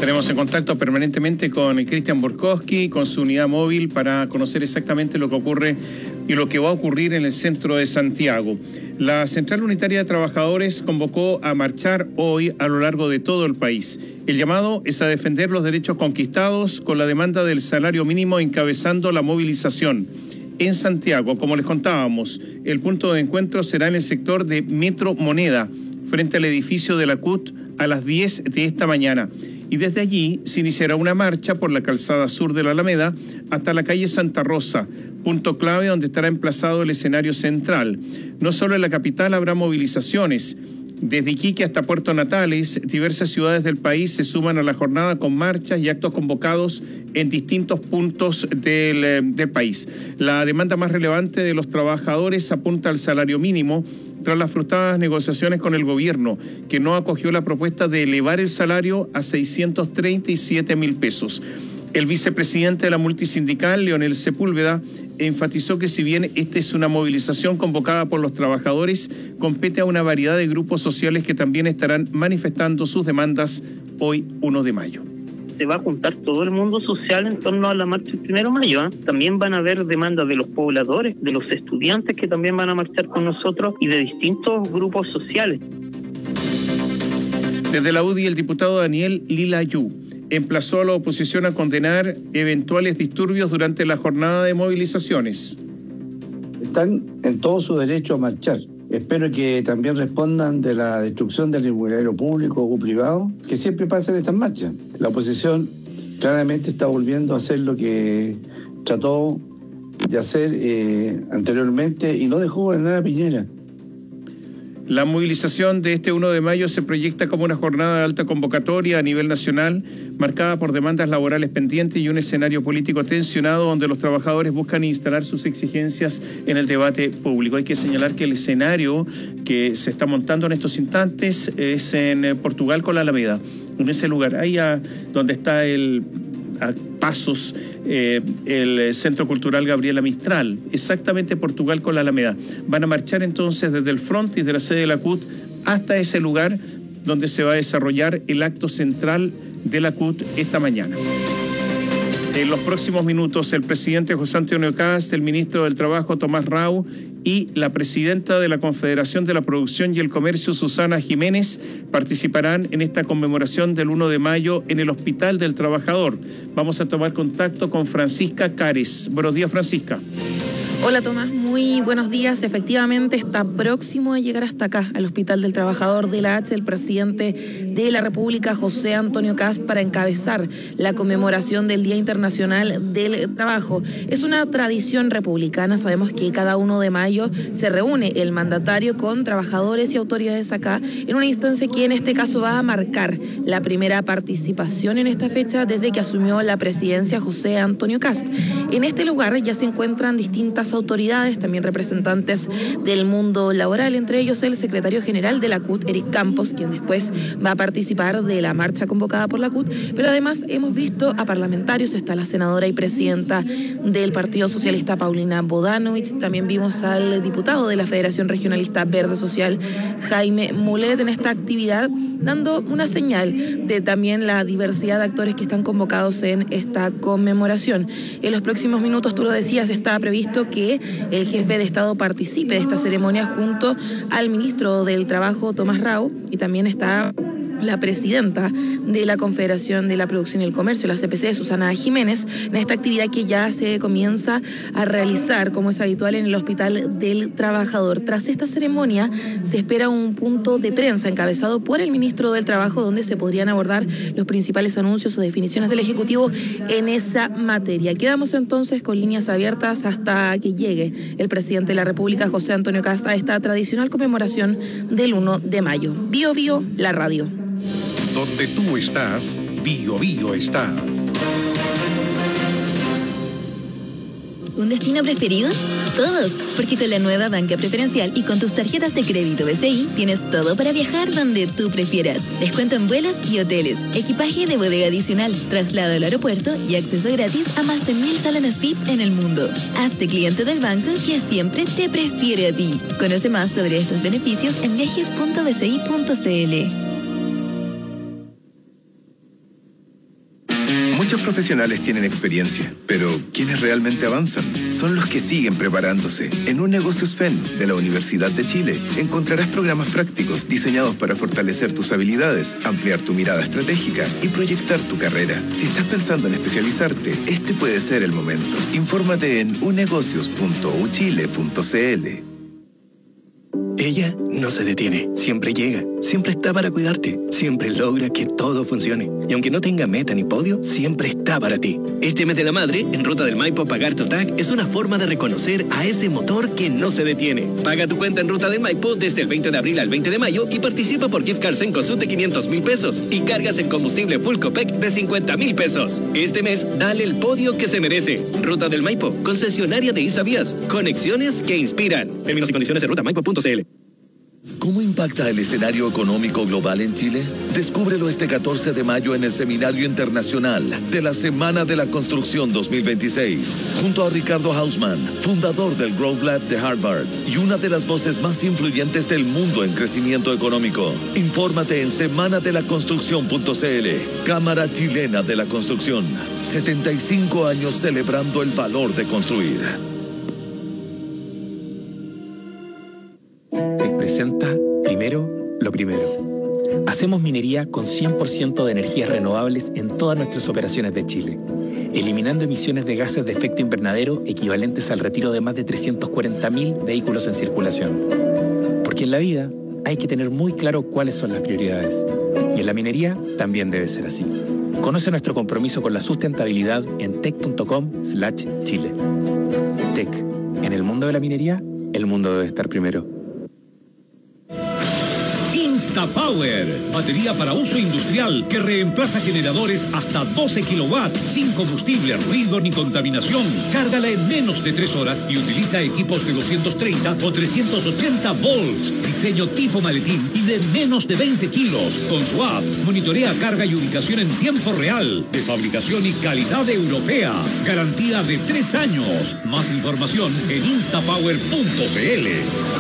Tenemos en contacto permanentemente con Cristian Borkowski, con su unidad móvil, para conocer exactamente lo que ocurre y lo que va a ocurrir en el centro de Santiago. La Central Unitaria de Trabajadores convocó a marchar hoy a lo largo de todo el país. El llamado es a defender los derechos conquistados con la demanda del salario mínimo encabezando la movilización. En Santiago, como les contábamos, el punto de encuentro será en el sector de Metro Moneda, frente al edificio de la C U T, a las diez de esta mañana. Y desde allí se iniciará una marcha por la calzada sur de la Alameda hasta la calle Santa Rosa, punto clave donde estará emplazado el escenario central. No solo en la capital habrá movilizaciones. Desde Iquique hasta Puerto Natales, diversas ciudades del país se suman a la jornada con marchas y actos convocados en distintos puntos del, del país. La demanda más relevante de los trabajadores apunta al salario mínimo, tras las frustradas negociaciones con el gobierno, que no acogió la propuesta de elevar el salario a seiscientos treinta y siete mil pesos. El vicepresidente de la multisindical, Leonel Sepúlveda, enfatizó que si bien esta es una movilización convocada por los trabajadores, compete a una variedad de grupos sociales que también estarán manifestando sus demandas hoy, primero de mayo. Se va a juntar todo el mundo social en torno a la marcha del primero de mayo. ¿eh? También van a haber demandas de los pobladores, de los estudiantes que también van a marchar con nosotros y de distintos grupos sociales. Desde la U D I, el diputado Daniel Lilayú emplazó a la oposición a condenar eventuales disturbios durante la jornada de movilizaciones. Están en todo su derecho a marchar. Espero que también respondan de la destrucción del inmobiliario público o privado, que siempre pasa en estas marchas. La oposición claramente está volviendo a hacer lo que trató de hacer eh, anteriormente y no dejó gobernar a Piñera. La movilización de este primero de mayo se proyecta como una jornada de alta convocatoria a nivel nacional, marcada por demandas laborales pendientes y un escenario político tensionado donde los trabajadores buscan instalar sus exigencias en el debate público. Hay que señalar que el escenario que se está montando en estos instantes es en Portugal con la Alameda, en ese lugar, ahí a, donde está el... a pasos eh, el Centro Cultural Gabriela Mistral, exactamente Portugal con la Alameda. Van a marchar entonces desde el frontis de la sede de la C U T hasta ese lugar donde se va a desarrollar el acto central de la C U T esta mañana. En los próximos minutos, el presidente José Antonio Kast, el ministro del Trabajo Tomás Rau y la presidenta de la Confederación de la Producción y el Comercio, Susana Jiménez, participarán en esta conmemoración del primero de mayo en el Hospital del Trabajador. Vamos a tomar contacto con Francisca Cares. Buenos días, Francisca. Hola Tomás, muy buenos días. Efectivamente está próximo a llegar hasta acá, al Hospital del Trabajador de la H, el presidente de la República, José Antonio Kast, para encabezar la conmemoración del Día Internacional del Trabajo. Es una tradición republicana, sabemos que cada primero de mayo se reúne el mandatario con trabajadores y autoridades acá, en una instancia que en este caso va a marcar la primera participación en esta fecha desde que asumió la presidencia José Antonio Kast. En este lugar ya se encuentran distintas autoridades, también representantes del mundo laboral, entre ellos el secretario general de la C U T, Eric Campos, quien después va a participar de la marcha convocada por la C U T, pero además hemos visto a parlamentarios, está la senadora y presidenta del Partido Socialista, Paulina Bodanovich, también vimos al diputado de la Federación Regionalista Verde Social, Jaime Mulet, en esta actividad, dando una señal de también la diversidad de actores que están convocados en esta conmemoración. En los próximos minutos, tú lo decías, está previsto que el jefe de Estado participe de esta ceremonia junto al ministro del Trabajo, Tomás Rau, y también está la presidenta de la Confederación de la Producción y el Comercio, la C P C, Susana Jiménez, en esta actividad que ya se comienza a realizar, como es habitual, en el Hospital del Trabajador. Tras esta ceremonia se espera un punto de prensa encabezado por el ministro del Trabajo, donde se podrían abordar los principales anuncios o definiciones del Ejecutivo en esa materia. Quedamos entonces con líneas abiertas hasta que llegue el presidente de la República, José Antonio Kast, a esta tradicional conmemoración del primero de mayo. Bio Bio, la radio. Donde tú estás, Bio Bio está. ¿Un destino preferido? Todos, porque con la nueva banca preferencial y con tus tarjetas de crédito B C I tienes todo para viajar donde tú prefieras. Descuento en vuelos y hoteles, equipaje de bodega adicional, traslado al aeropuerto y acceso gratis a más de mil salones V I P en el mundo. Hazte cliente del banco que siempre te prefiere a ti. Conoce más sobre estos beneficios en viajes punto b c i punto c l. Muchos profesionales tienen experiencia, pero quienes realmente avanzan son los que siguen preparándose. En Un Negocio S F E N de la Universidad de Chile encontrarás programas prácticos diseñados para fortalecer tus habilidades, ampliar tu mirada estratégica y proyectar tu carrera. Si estás pensando en especializarte, este puede ser el momento. Infórmate en unegocios punto u chile punto c l. Ella no se detiene, siempre llega, siempre está para cuidarte, siempre logra que todo funcione. Y aunque no tenga meta ni podio, siempre está para ti. Este mes de la madre, en Ruta del Maipo, pagar tu T A C es una forma de reconocer a ese motor que no se detiene. Paga tu cuenta en Ruta del Maipo desde el veinte de abril al veinte de mayo y participa por gift cards en Cosut de quinientos mil pesos y cargas en combustible Full Copec de cincuenta mil pesos. Este mes, dale el podio que se merece. Ruta del Maipo, concesionaria de Isavías. Conexiones que inspiran. Términos y condiciones en ruta maipo punto c l. ¿Cómo impacta el escenario económico global en Chile? Descúbrelo este catorce de mayo en el Seminario Internacional de la Semana de la Construcción dos mil veintiséis, junto a Ricardo Hausmann, fundador del Growth Lab de Harvard y una de las voces más influyentes del mundo en crecimiento económico. Infórmate en semana de la construcción punto c l. Cámara Chilena de la Construcción. setenta y cinco años celebrando el valor de construir. Presenta primero lo primero. Hacemos minería con cien por ciento de energías renovables en todas nuestras operaciones de Chile, eliminando emisiones de gases de efecto invernadero equivalentes al retiro de más de trescientos cuarenta mil vehículos en circulación. Porque en la vida hay que tener muy claro cuáles son las prioridades. Y en la minería también debe ser así. Conoce nuestro compromiso con la sustentabilidad en tec punto com slash chile. Tec. En el mundo de la minería, el mundo debe estar primero. InstaPower, batería para uso industrial que reemplaza generadores hasta doce kilowatts sin combustible, ruido ni contaminación. Cárgala en menos de tres horas y utiliza equipos de doscientos treinta o trescientos ochenta volts. Diseño tipo maletín y de menos de veinte kilos. Con su app, monitorea carga y ubicación en tiempo real. De fabricación y calidad europea. Garantía de tres años. Más información en instapower punto c l.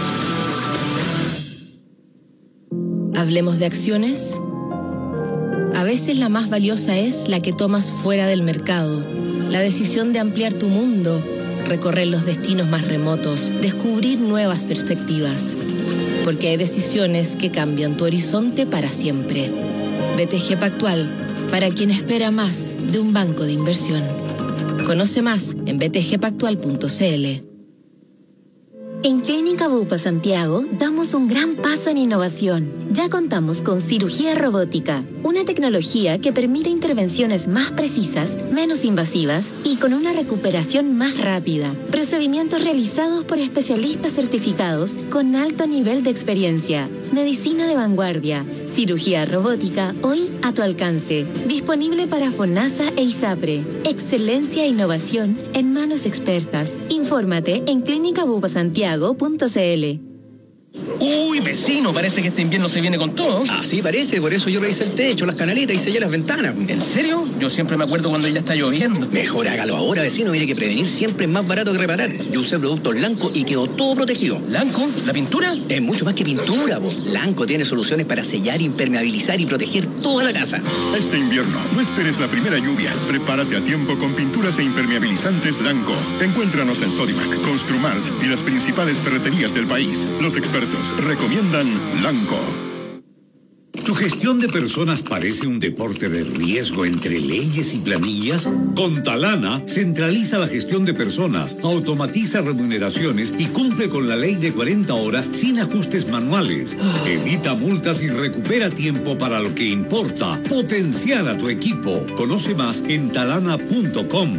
Hablemos de acciones. A veces la más valiosa es la que tomas fuera del mercado. La decisión de ampliar tu mundo, recorrer los destinos más remotos, descubrir nuevas perspectivas. Porque hay decisiones que cambian tu horizonte para siempre. B T G Pactual, para quien espera más de un banco de inversión. Conoce más en b t g pactual punto c l. En Clínica Bupa Santiago damos un gran paso en innovación. Ya contamos con cirugía robótica, una tecnología que permite intervenciones más precisas, menos invasivas y con una recuperación más rápida. Procedimientos realizados por especialistas certificados con alto nivel de experiencia. Medicina de vanguardia, cirugía robótica hoy a tu alcance. Disponible para FONASA e ISAPRE. Excelencia e innovación en manos expertas. Infórmate en clínica bupa santiago punto c l. Uy, vecino, parece que este invierno se viene con todo. Así parece, por eso yo revisé el techo, las canaletas y sellé las ventanas. ¿En serio? Yo siempre me acuerdo cuando ya está lloviendo. Mejor hágalo ahora, vecino, mire que prevenir siempre es más barato que reparar. Yo usé productos Lanco y quedó todo protegido. ¿Lanco? ¿La pintura? Es mucho más que pintura, vos. Lanco tiene soluciones para sellar, impermeabilizar y proteger toda la casa. Este invierno, no esperes la primera lluvia. Prepárate a tiempo con pinturas e impermeabilizantes Lanco. Encuéntranos en Sodimac, Construmart y las principales ferreterías del país. Los expertos recomiendan Lanco. ¿Tu gestión de personas parece un deporte de riesgo entre leyes y planillas? Con Talana, centraliza la gestión de personas, automatiza remuneraciones y cumple con la ley de cuarenta horas sin ajustes manuales. Evita multas y recupera tiempo para lo que importa. Potenciar a tu equipo. Conoce más en talana punto com.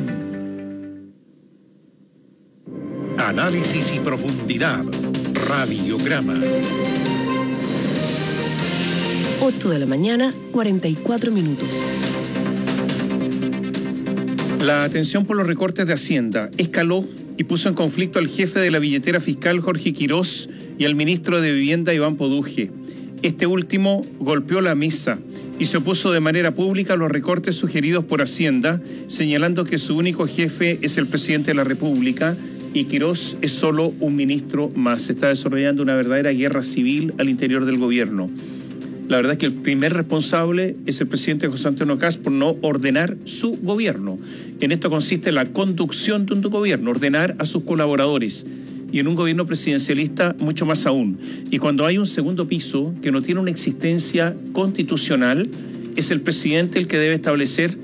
Análisis y profundidad. Radiograma. ocho de la mañana, cuarenta y cuatro minutos. La atención por los recortes de Hacienda escaló y puso en conflicto al jefe de la billetera fiscal Jorge Quirós y al ministro de Vivienda Iván Poduje. Este último golpeó la mesa y se opuso de manera pública a los recortes sugeridos por Hacienda, señalando que su único jefe es el presidente de la República y Quirós es solo un ministro más. Se está desarrollando una verdadera guerra civil al interior del gobierno. La verdad es que el primer responsable es el presidente José Antonio Kast por no ordenar su gobierno. En esto consiste la conducción de un gobierno, ordenar a sus colaboradores. Y en un gobierno presidencialista mucho más aún. Y cuando hay un segundo piso que no tiene una existencia constitucional, es el presidente el que debe establecer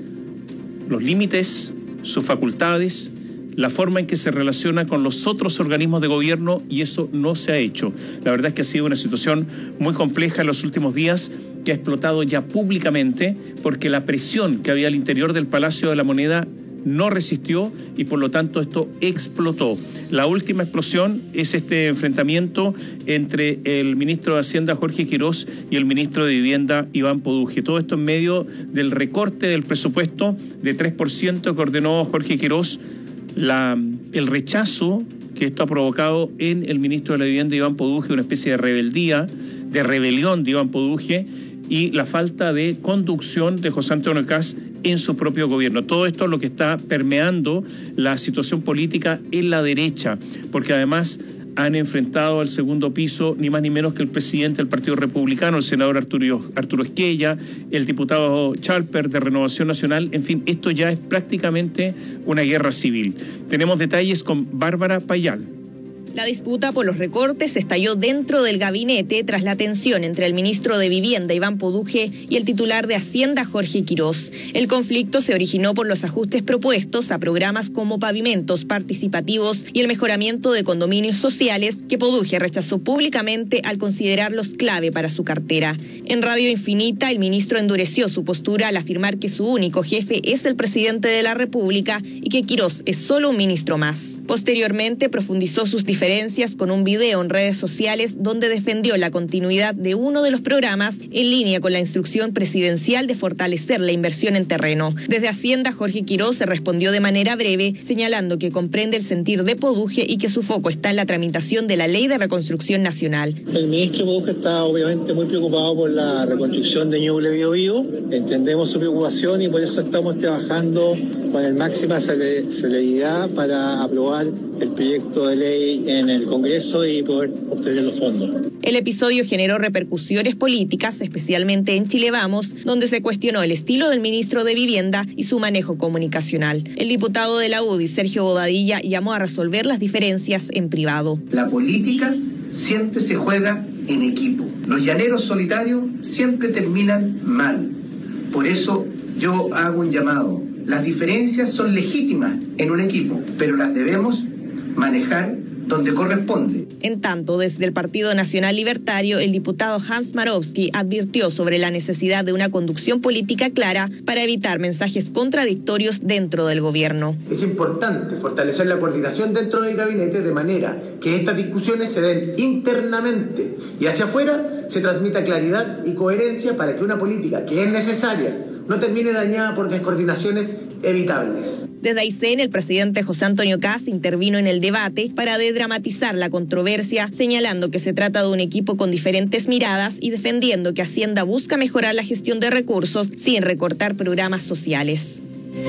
los límites, sus facultades, la forma en que se relaciona con los otros organismos de gobierno, y eso no se ha hecho. La verdad es que ha sido una situación muy compleja en los últimos días, que ha explotado ya públicamente, porque la presión que había al interior del Palacio de la Moneda no resistió y por lo tanto esto explotó. La última explosión es este enfrentamiento entre el ministro de Hacienda Jorge Quirós y el ministro de Vivienda Iván Poduje. Todo esto en medio del recorte del presupuesto de tres por ciento que ordenó Jorge Quirós, la, el rechazo que esto ha provocado en el ministro de la Vivienda Iván Poduje, una especie de rebeldía, de rebelión de Iván Poduje, y la falta de conducción de José Antonio Kast en su propio gobierno. Todo esto es lo que está permeando la situación política en la derecha, porque además han enfrentado al segundo piso ni más ni menos que el presidente del Partido Republicano, el senador Arturo, Arturo Esquella, el diputado Chalper de Renovación Nacional. En fin, esto ya es prácticamente una guerra civil. Tenemos detalles con Bárbara Payal. La disputa por los recortes estalló dentro del gabinete tras la tensión entre el ministro de Vivienda, Iván Poduje, y el titular de Hacienda, Jorge Quirós. El conflicto se originó por los ajustes propuestos a programas como pavimentos participativos y el mejoramiento de condominios sociales, que Poduje rechazó públicamente al considerarlos clave para su cartera. En Radio Infinita, el ministro endureció su postura al afirmar que su único jefe es el presidente de la República y que Quirós es solo un ministro más. Posteriormente, profundizó sus diferencias diferencias con un video en redes sociales donde defendió la continuidad de uno de los programas en línea con la instrucción presidencial de fortalecer la inversión en terreno. Desde Hacienda, Jorge Quirós se respondió de manera breve, señalando que comprende el sentir de Poduje y que su foco está en la tramitación de la Ley de Reconstrucción Nacional. El ministro Poduje está obviamente muy preocupado por la reconstrucción de Ñuble Bio Bio. Entendemos su preocupación y por eso estamos trabajando con el máxima celeridad para aprobar el proyecto de ley en el Congreso y poder obtener los fondos. El episodio generó repercusiones políticas, especialmente en Chile Vamos, donde se cuestionó el estilo del ministro de Vivienda y su manejo comunicacional. El diputado de la U D I, Sergio Bobadilla, llamó a resolver las diferencias en privado. La política siempre se juega en equipo. Los llaneros solitarios siempre terminan mal. Por eso yo hago un llamado. Las diferencias son legítimas en un equipo, pero las debemos manejar donde corresponde. En tanto, desde el Partido Nacional Libertario, el diputado Hans Marowski advirtió sobre la necesidad de una conducción política clara para evitar mensajes contradictorios dentro del gobierno. Es importante fortalecer la coordinación dentro del gabinete de manera que estas discusiones se den internamente y hacia afuera se transmita claridad y coherencia para que una política que es necesaria no termine dañada por descoordinaciones evitables. Desde Aysén, el presidente José Antonio Kast intervino en el debate para desdramatizar la controversia, señalando que se trata de un equipo con diferentes miradas y defendiendo que Hacienda busca mejorar la gestión de recursos sin recortar programas sociales.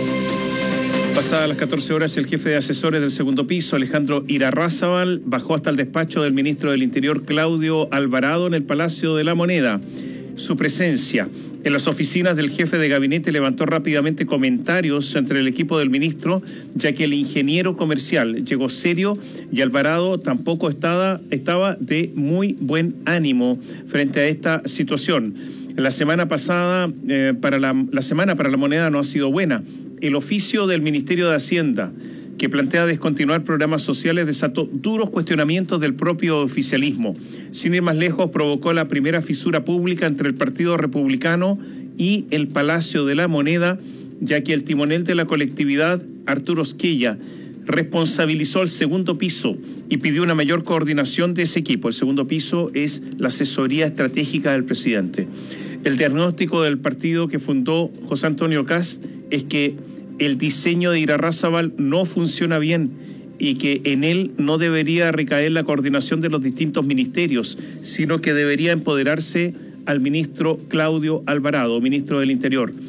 Pasadas las catorce horas, el jefe de asesores del segundo piso, Alejandro Irarrázaval, bajó hasta el despacho del ministro del Interior, Claudio Alvarado, en el Palacio de la Moneda. Su presencia en las oficinas del jefe de gabinete levantó rápidamente comentarios entre el equipo del ministro, ya que el ingeniero comercial llegó serio y Alvarado tampoco estaba, estaba de muy buen ánimo frente a esta situación. La semana pasada, eh, para la, la semana para la moneda no ha sido buena. El oficio del Ministerio de Hacienda, que plantea descontinuar programas sociales, desató duros cuestionamientos del propio oficialismo. Sin ir más lejos, provocó la primera fisura pública entre el Partido Republicano y el Palacio de la Moneda, ya que el timonel de la colectividad, Arturo Esquella, responsabilizó al segundo piso y pidió una mayor coordinación de ese equipo. El segundo piso es la asesoría estratégica del presidente. El diagnóstico del partido que fundó José Antonio Kast es que el diseño de Irarrázaval no funciona bien y que en él no debería recaer la coordinación de los distintos ministerios, sino que debería empoderarse al ministro Claudio Alvarado, ministro del Interior.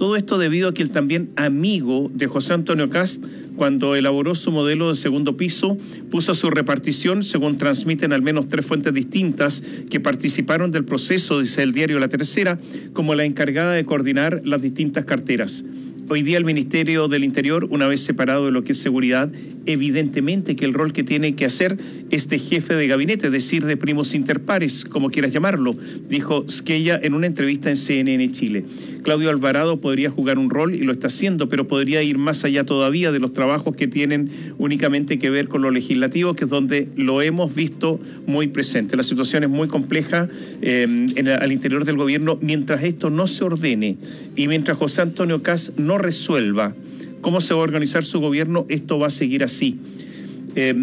Todo esto debido a que el también amigo de José Antonio Kast, cuando elaboró su modelo de segundo piso, puso su repartición, según transmiten al menos tres fuentes distintas que participaron del proceso, dice el diario La Tercera, como la encargada de coordinar las distintas carteras. Hoy día el Ministerio del Interior, una vez separado de lo que es seguridad, evidentemente que el rol que tiene que hacer es de jefe de gabinete, es decir, de primos inter pares, como quieras llamarlo, dijo Squella en una entrevista en C N N Chile. Claudio Alvarado podría jugar un rol, y lo está haciendo, pero podría ir más allá todavía de los trabajos que tienen únicamente que ver con lo legislativo, que es donde lo hemos visto muy presente. La situación es muy compleja eh, en, al interior del gobierno. Mientras esto no se ordene y mientras José Antonio Kast no resuelva cómo se va a organizar su gobierno, esto va a seguir así. Eh,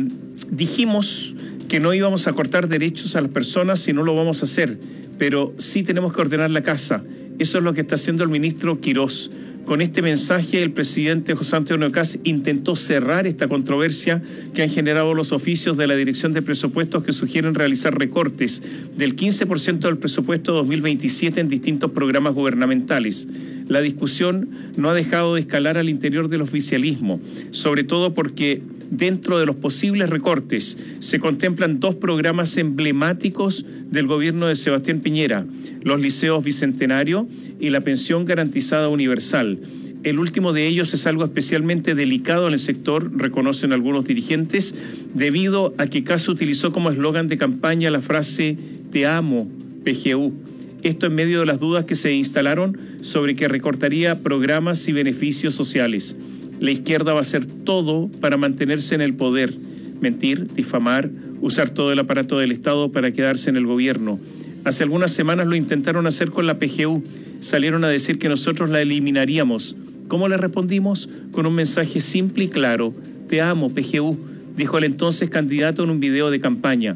dijimos que no íbamos a cortar derechos a las personas y no lo vamos a hacer, pero sí tenemos que ordenar la casa. Eso es lo que está haciendo el ministro Quirós. Con este mensaje, el presidente José Antonio Kast intentó cerrar esta controversia que han generado los oficios de la Dirección de Presupuestos, que sugieren realizar recortes del quince por ciento del presupuesto dos mil veintisiete en distintos programas gubernamentales. La discusión no ha dejado de escalar al interior del oficialismo, sobre todo porque dentro de los posibles recortes se contemplan dos programas emblemáticos del gobierno de Sebastián Piñera: los liceos Bicentenario y la pensión garantizada universal. El último de ellos es algo especialmente delicado en el sector, reconocen algunos dirigentes, debido a que Kast utilizó como eslogan de campaña la frase "Te amo, P G U". Esto en medio de las dudas que se instalaron sobre que recortaría programas y beneficios sociales. La izquierda va a hacer todo para mantenerse en el poder: mentir, difamar, usar todo el aparato del Estado para quedarse en el gobierno. Hace algunas semanas lo intentaron hacer con la P G U. Salieron a decir que nosotros la eliminaríamos. ¿Cómo le respondimos? Con un mensaje simple y claro: "Te amo, P G U", dijo el entonces candidato en un video de campaña.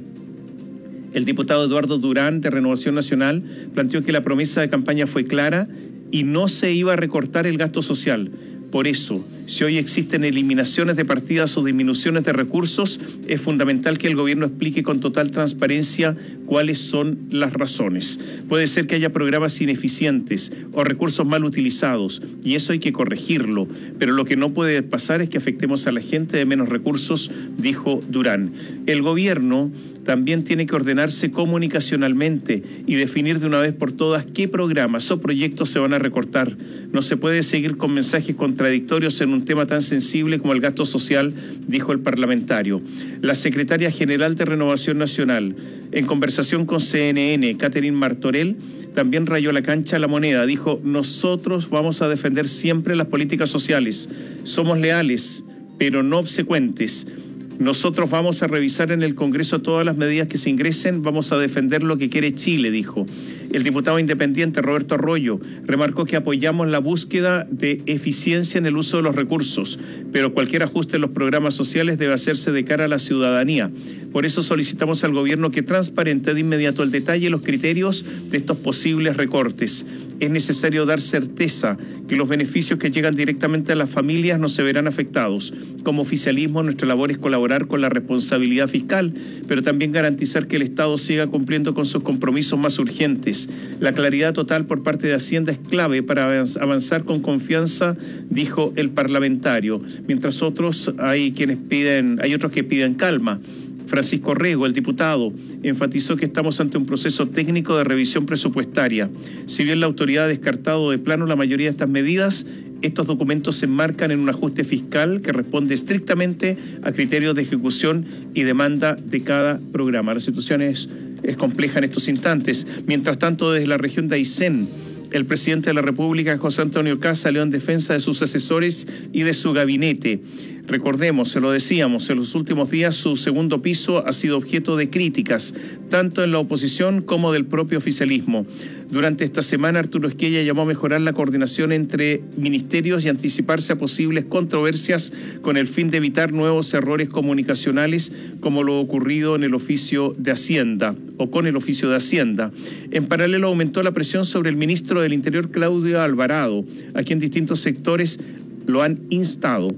El diputado Eduardo Durán, de Renovación Nacional, planteó que la promesa de campaña fue clara y no se iba a recortar el gasto social. Por eso, si hoy existen eliminaciones de partidas o disminuciones de recursos, es fundamental que el gobierno explique con total transparencia cuáles son las razones. Puede ser que haya programas ineficientes o recursos mal utilizados, y eso hay que corregirlo, pero lo que no puede pasar es que afectemos a la gente de menos recursos, dijo Durán. El gobierno también tiene que ordenarse comunicacionalmente y definir de una vez por todas qué programas o proyectos se van a recortar. No se puede seguir con mensajes contradictorios en un tema tan sensible como el gasto social, dijo el parlamentario. La secretaria general de Renovación Nacional, en conversación con C N N, Catherine Martorell, también rayó la cancha a La Moneda. Dijo: "Nosotros vamos a defender siempre las políticas sociales. Somos leales, pero no obsecuentes. Nosotros vamos a revisar en el Congreso todas las medidas que se ingresen, vamos a defender lo que quiere Chile", dijo. El diputado independiente Roberto Arroyo remarcó que apoyamos la búsqueda de eficiencia en el uso de los recursos, pero cualquier ajuste en los programas sociales debe hacerse de cara a la ciudadanía. Por eso solicitamos al gobierno que transparente de inmediato el detalle y los criterios de estos posibles recortes. Es necesario dar certeza que los beneficios que llegan directamente a las familias no se verán afectados. Como oficialismo, nuestra labor es colaborar con la responsabilidad fiscal, pero también garantizar que el Estado siga cumpliendo con sus compromisos más urgentes. La claridad total por parte de Hacienda es clave para avanzar con confianza, dijo el parlamentario. Mientras otros hay quienes piden, hay otros que piden calma. Francisco Rego, el diputado, enfatizó que estamos ante un proceso técnico de revisión presupuestaria. Si bien la autoridad ha descartado de plano la mayoría de estas medidas, estos documentos se enmarcan en un ajuste fiscal que responde estrictamente a criterios de ejecución y demanda de cada programa. La situación es, es compleja en estos instantes. Mientras tanto, desde la región de Aysén, el presidente de la República, José Antonio Kast, salió en defensa de sus asesores y de su gabinete. Recordemos, se lo decíamos, en los últimos días su segundo piso ha sido objeto de críticas, tanto en la oposición como del propio oficialismo. Durante esta semana, Arturo Squella llamó a mejorar la coordinación entre ministerios y anticiparse a posibles controversias con el fin de evitar nuevos errores comunicacionales como lo ocurrido en el oficio de Hacienda o con el oficio de Hacienda. En paralelo, aumentó la presión sobre el ministro del Interior, Claudio Alvarado, a quien distintos sectores lo han instado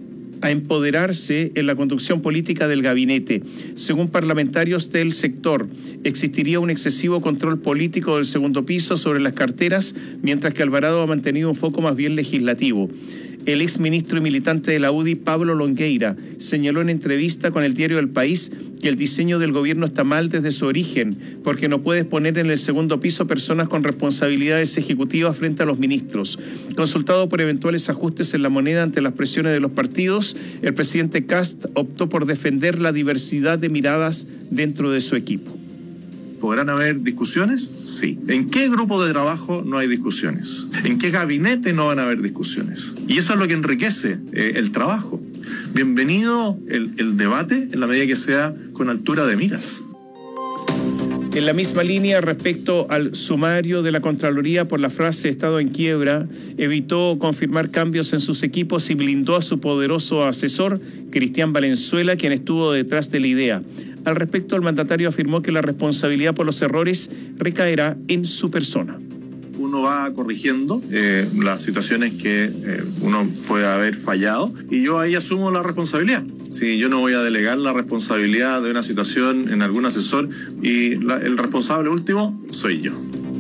a empoderarse en la conducción política del gabinete. Según parlamentarios del sector, existiría un excesivo control político del segundo piso sobre las carteras, mientras que Alvarado ha mantenido un foco más bien legislativo. El exministro y militante de la U D I, Pablo Longueira, señaló en entrevista con el diario El País que el diseño del gobierno está mal desde su origen, porque no puedes poner en el segundo piso personas con responsabilidades ejecutivas frente a los ministros. Consultado por eventuales ajustes en la moneda ante las presiones de los partidos, el presidente Kast optó por defender la diversidad de miradas dentro de su equipo. ¿Podrán haber discusiones? Sí. ¿En qué grupo de trabajo no hay discusiones? ¿En qué gabinete no van a haber discusiones? Y eso es lo que enriquece eh, el trabajo. Bienvenido el, el debate en la medida que sea con altura de miras. En la misma línea, respecto al sumario de la Contraloría por la frase Estado en quiebra, evitó confirmar cambios en sus equipos y blindó a su poderoso asesor, Cristian Valenzuela, quien estuvo detrás de la idea. Al respecto, el mandatario afirmó que la responsabilidad por los errores recaerá en su persona. Uno va corrigiendo eh, las situaciones que eh, uno puede haber fallado y yo ahí asumo la responsabilidad. Sí, yo no voy a delegar la responsabilidad de una situación en algún asesor y la, el responsable último soy yo.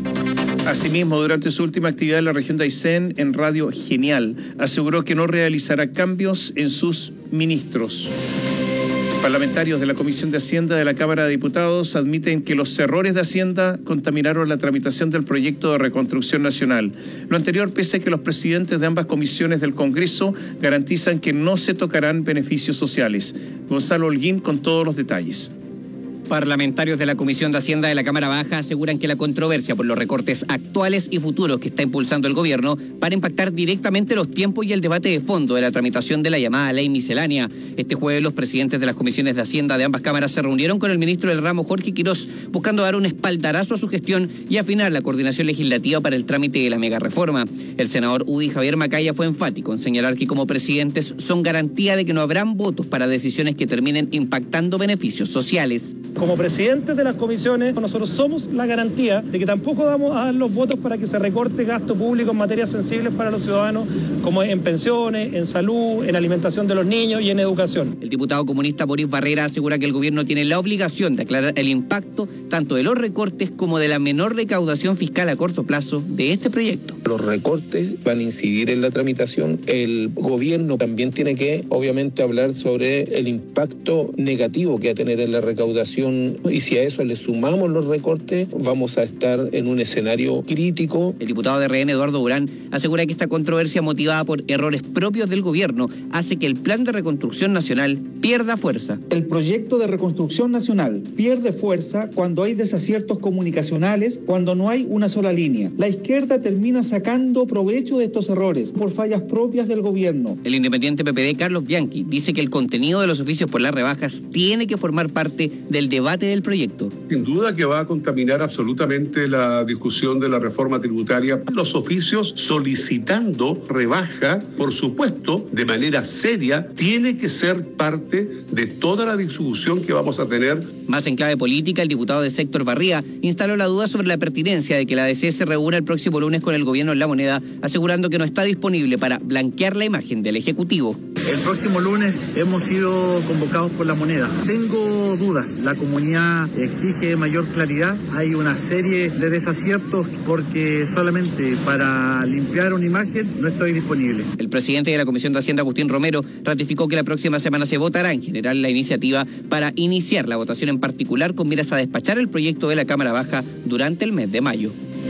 Asimismo, durante su última actividad en la región de Aysén, en Radio Genial, aseguró que no realizará cambios en sus ministros. Parlamentarios de la Comisión de Hacienda de la Cámara de Diputados admiten que los errores de Hacienda contaminaron la tramitación del proyecto de reconstrucción nacional. Lo anterior, pese a que los presidentes de ambas comisiones del Congreso garantizan que no se tocarán beneficios sociales. Gonzalo Holguín con todos los detalles. Parlamentarios de la Comisión de Hacienda de la Cámara Baja aseguran que la controversia por los recortes actuales y futuros que está impulsando el gobierno para impactar directamente los tiempos y el debate de fondo de la tramitación de la llamada ley miscelánea. Este jueves los presidentes de las comisiones de Hacienda de ambas cámaras se reunieron con el ministro del ramo, Jorge Quirós, buscando dar un espaldarazo a su gestión y afinar la coordinación legislativa para el trámite de la megareforma. El senador U D I, Javier Macaya, fue enfático en señalar que como presidentes son garantía de que no habrán votos para decisiones que terminen impactando beneficios sociales. Como presidentes de las comisiones, nosotros somos la garantía de que tampoco vamos a dar los votos para que se recorte gasto público en materias sensibles para los ciudadanos, como en pensiones, en salud, en alimentación de los niños y en educación. El diputado comunista Boris Barrera asegura que el gobierno tiene la obligación de aclarar el impacto tanto de los recortes como de la menor recaudación fiscal a corto plazo de este proyecto. Los recortes van a incidir en la tramitación. El gobierno también tiene que, obviamente, hablar sobre el impacto negativo que va a tener en la recaudación. Y si a eso le sumamos los recortes, vamos a estar en un escenario crítico. El diputado de R N, Eduardo Durán, asegura que esta controversia motivada por errores propios del gobierno hace que el plan de reconstrucción nacional pierda fuerza. El proyecto de reconstrucción nacional pierde fuerza cuando hay desaciertos comunicacionales, cuando no hay una sola línea. La izquierda termina sacando provecho de estos errores por fallas propias del gobierno. El independiente P P D, Carlos Bianchi, dice que el contenido de los oficios por las rebajas tiene que formar parte del debate del proyecto. Sin duda que va a contaminar absolutamente la discusión de la reforma tributaria. Los oficios solicitando rebaja, por supuesto, de manera seria, tiene que ser parte de toda la discusión que vamos a tener. Más en clave política, el diputado de Sector Barría instaló la duda sobre la pertinencia de que la A D C se reúna el próximo lunes con el gobierno en La Moneda, asegurando que no está disponible para blanquear la imagen del Ejecutivo. El próximo lunes hemos sido convocados por La Moneda. Tengo dudas. La comunidad exige mayor claridad. Hay una serie de desaciertos porque solamente para limpiar una imagen no estoy disponible. El presidente de la Comisión de Hacienda, Agustín Romero, ratificó que la próxima semana se votará en general la iniciativa para iniciar la votación en particular con miras a despachar el proyecto de la Cámara Baja durante el mes de mayo.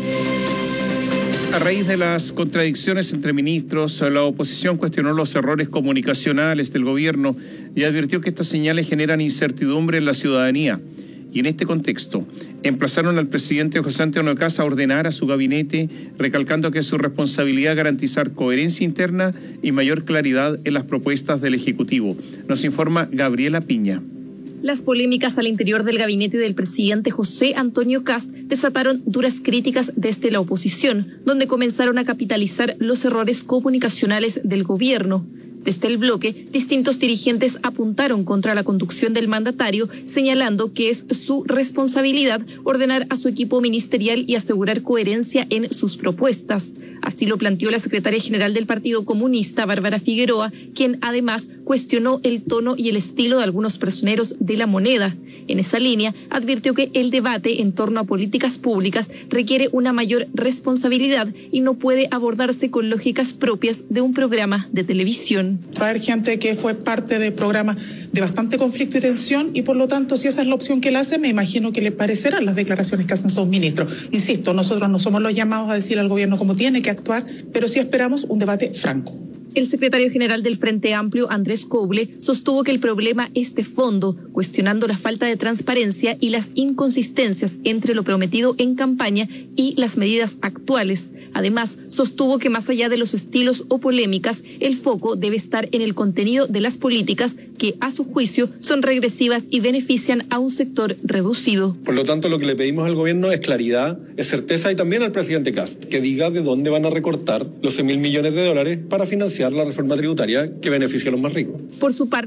A raíz de las contradicciones entre ministros, la oposición cuestionó los errores comunicacionales del gobierno y advirtió que estas señales generan incertidumbre en la ciudadanía. Y en este contexto, emplazaron al presidente José Antonio Kast a ordenar a su gabinete, recalcando que es su responsabilidad garantizar coherencia interna y mayor claridad en las propuestas del Ejecutivo. Nos informa Gabriela Piña. Las polémicas al interior del gabinete del presidente José Antonio Kast desataron duras críticas desde la oposición, donde comenzaron a capitalizar los errores comunicacionales del gobierno. Desde el bloque, distintos dirigentes apuntaron contra la conducción del mandatario, señalando que es su responsabilidad ordenar a su equipo ministerial y asegurar coherencia en sus propuestas. Así lo planteó la secretaria general del Partido Comunista, Bárbara Figueroa, quien además cuestionó el tono y el estilo de algunos personeros de La Moneda. En esa línea, advirtió que el debate en torno a políticas públicas requiere una mayor responsabilidad y no puede abordarse con lógicas propias de un programa de televisión. Traer gente que fue parte de programas de bastante conflicto y tensión y por lo tanto, si esa es la opción que él hace, me imagino que le parecerán las declaraciones que hacen sus ministros. Insisto, nosotros no somos los llamados a decir al gobierno cómo tiene que actuar, pero sí esperamos un debate franco. El secretario general del Frente Amplio, Andrés Coble, sostuvo que el problema es de fondo, cuestionando la falta de transparencia y las inconsistencias entre lo prometido en campaña y las medidas actuales. Además, sostuvo que más allá de los estilos o polémicas, el foco debe estar en el contenido de las políticas que, a su juicio, son regresivas y benefician a un sector reducido. Por lo tanto, lo que le pedimos al gobierno es claridad, es certeza y también al presidente Kast, que diga de dónde van a recortar los seis mil millones de dólares para financiar la reforma tributaria que beneficia a los más ricos. Por su parte,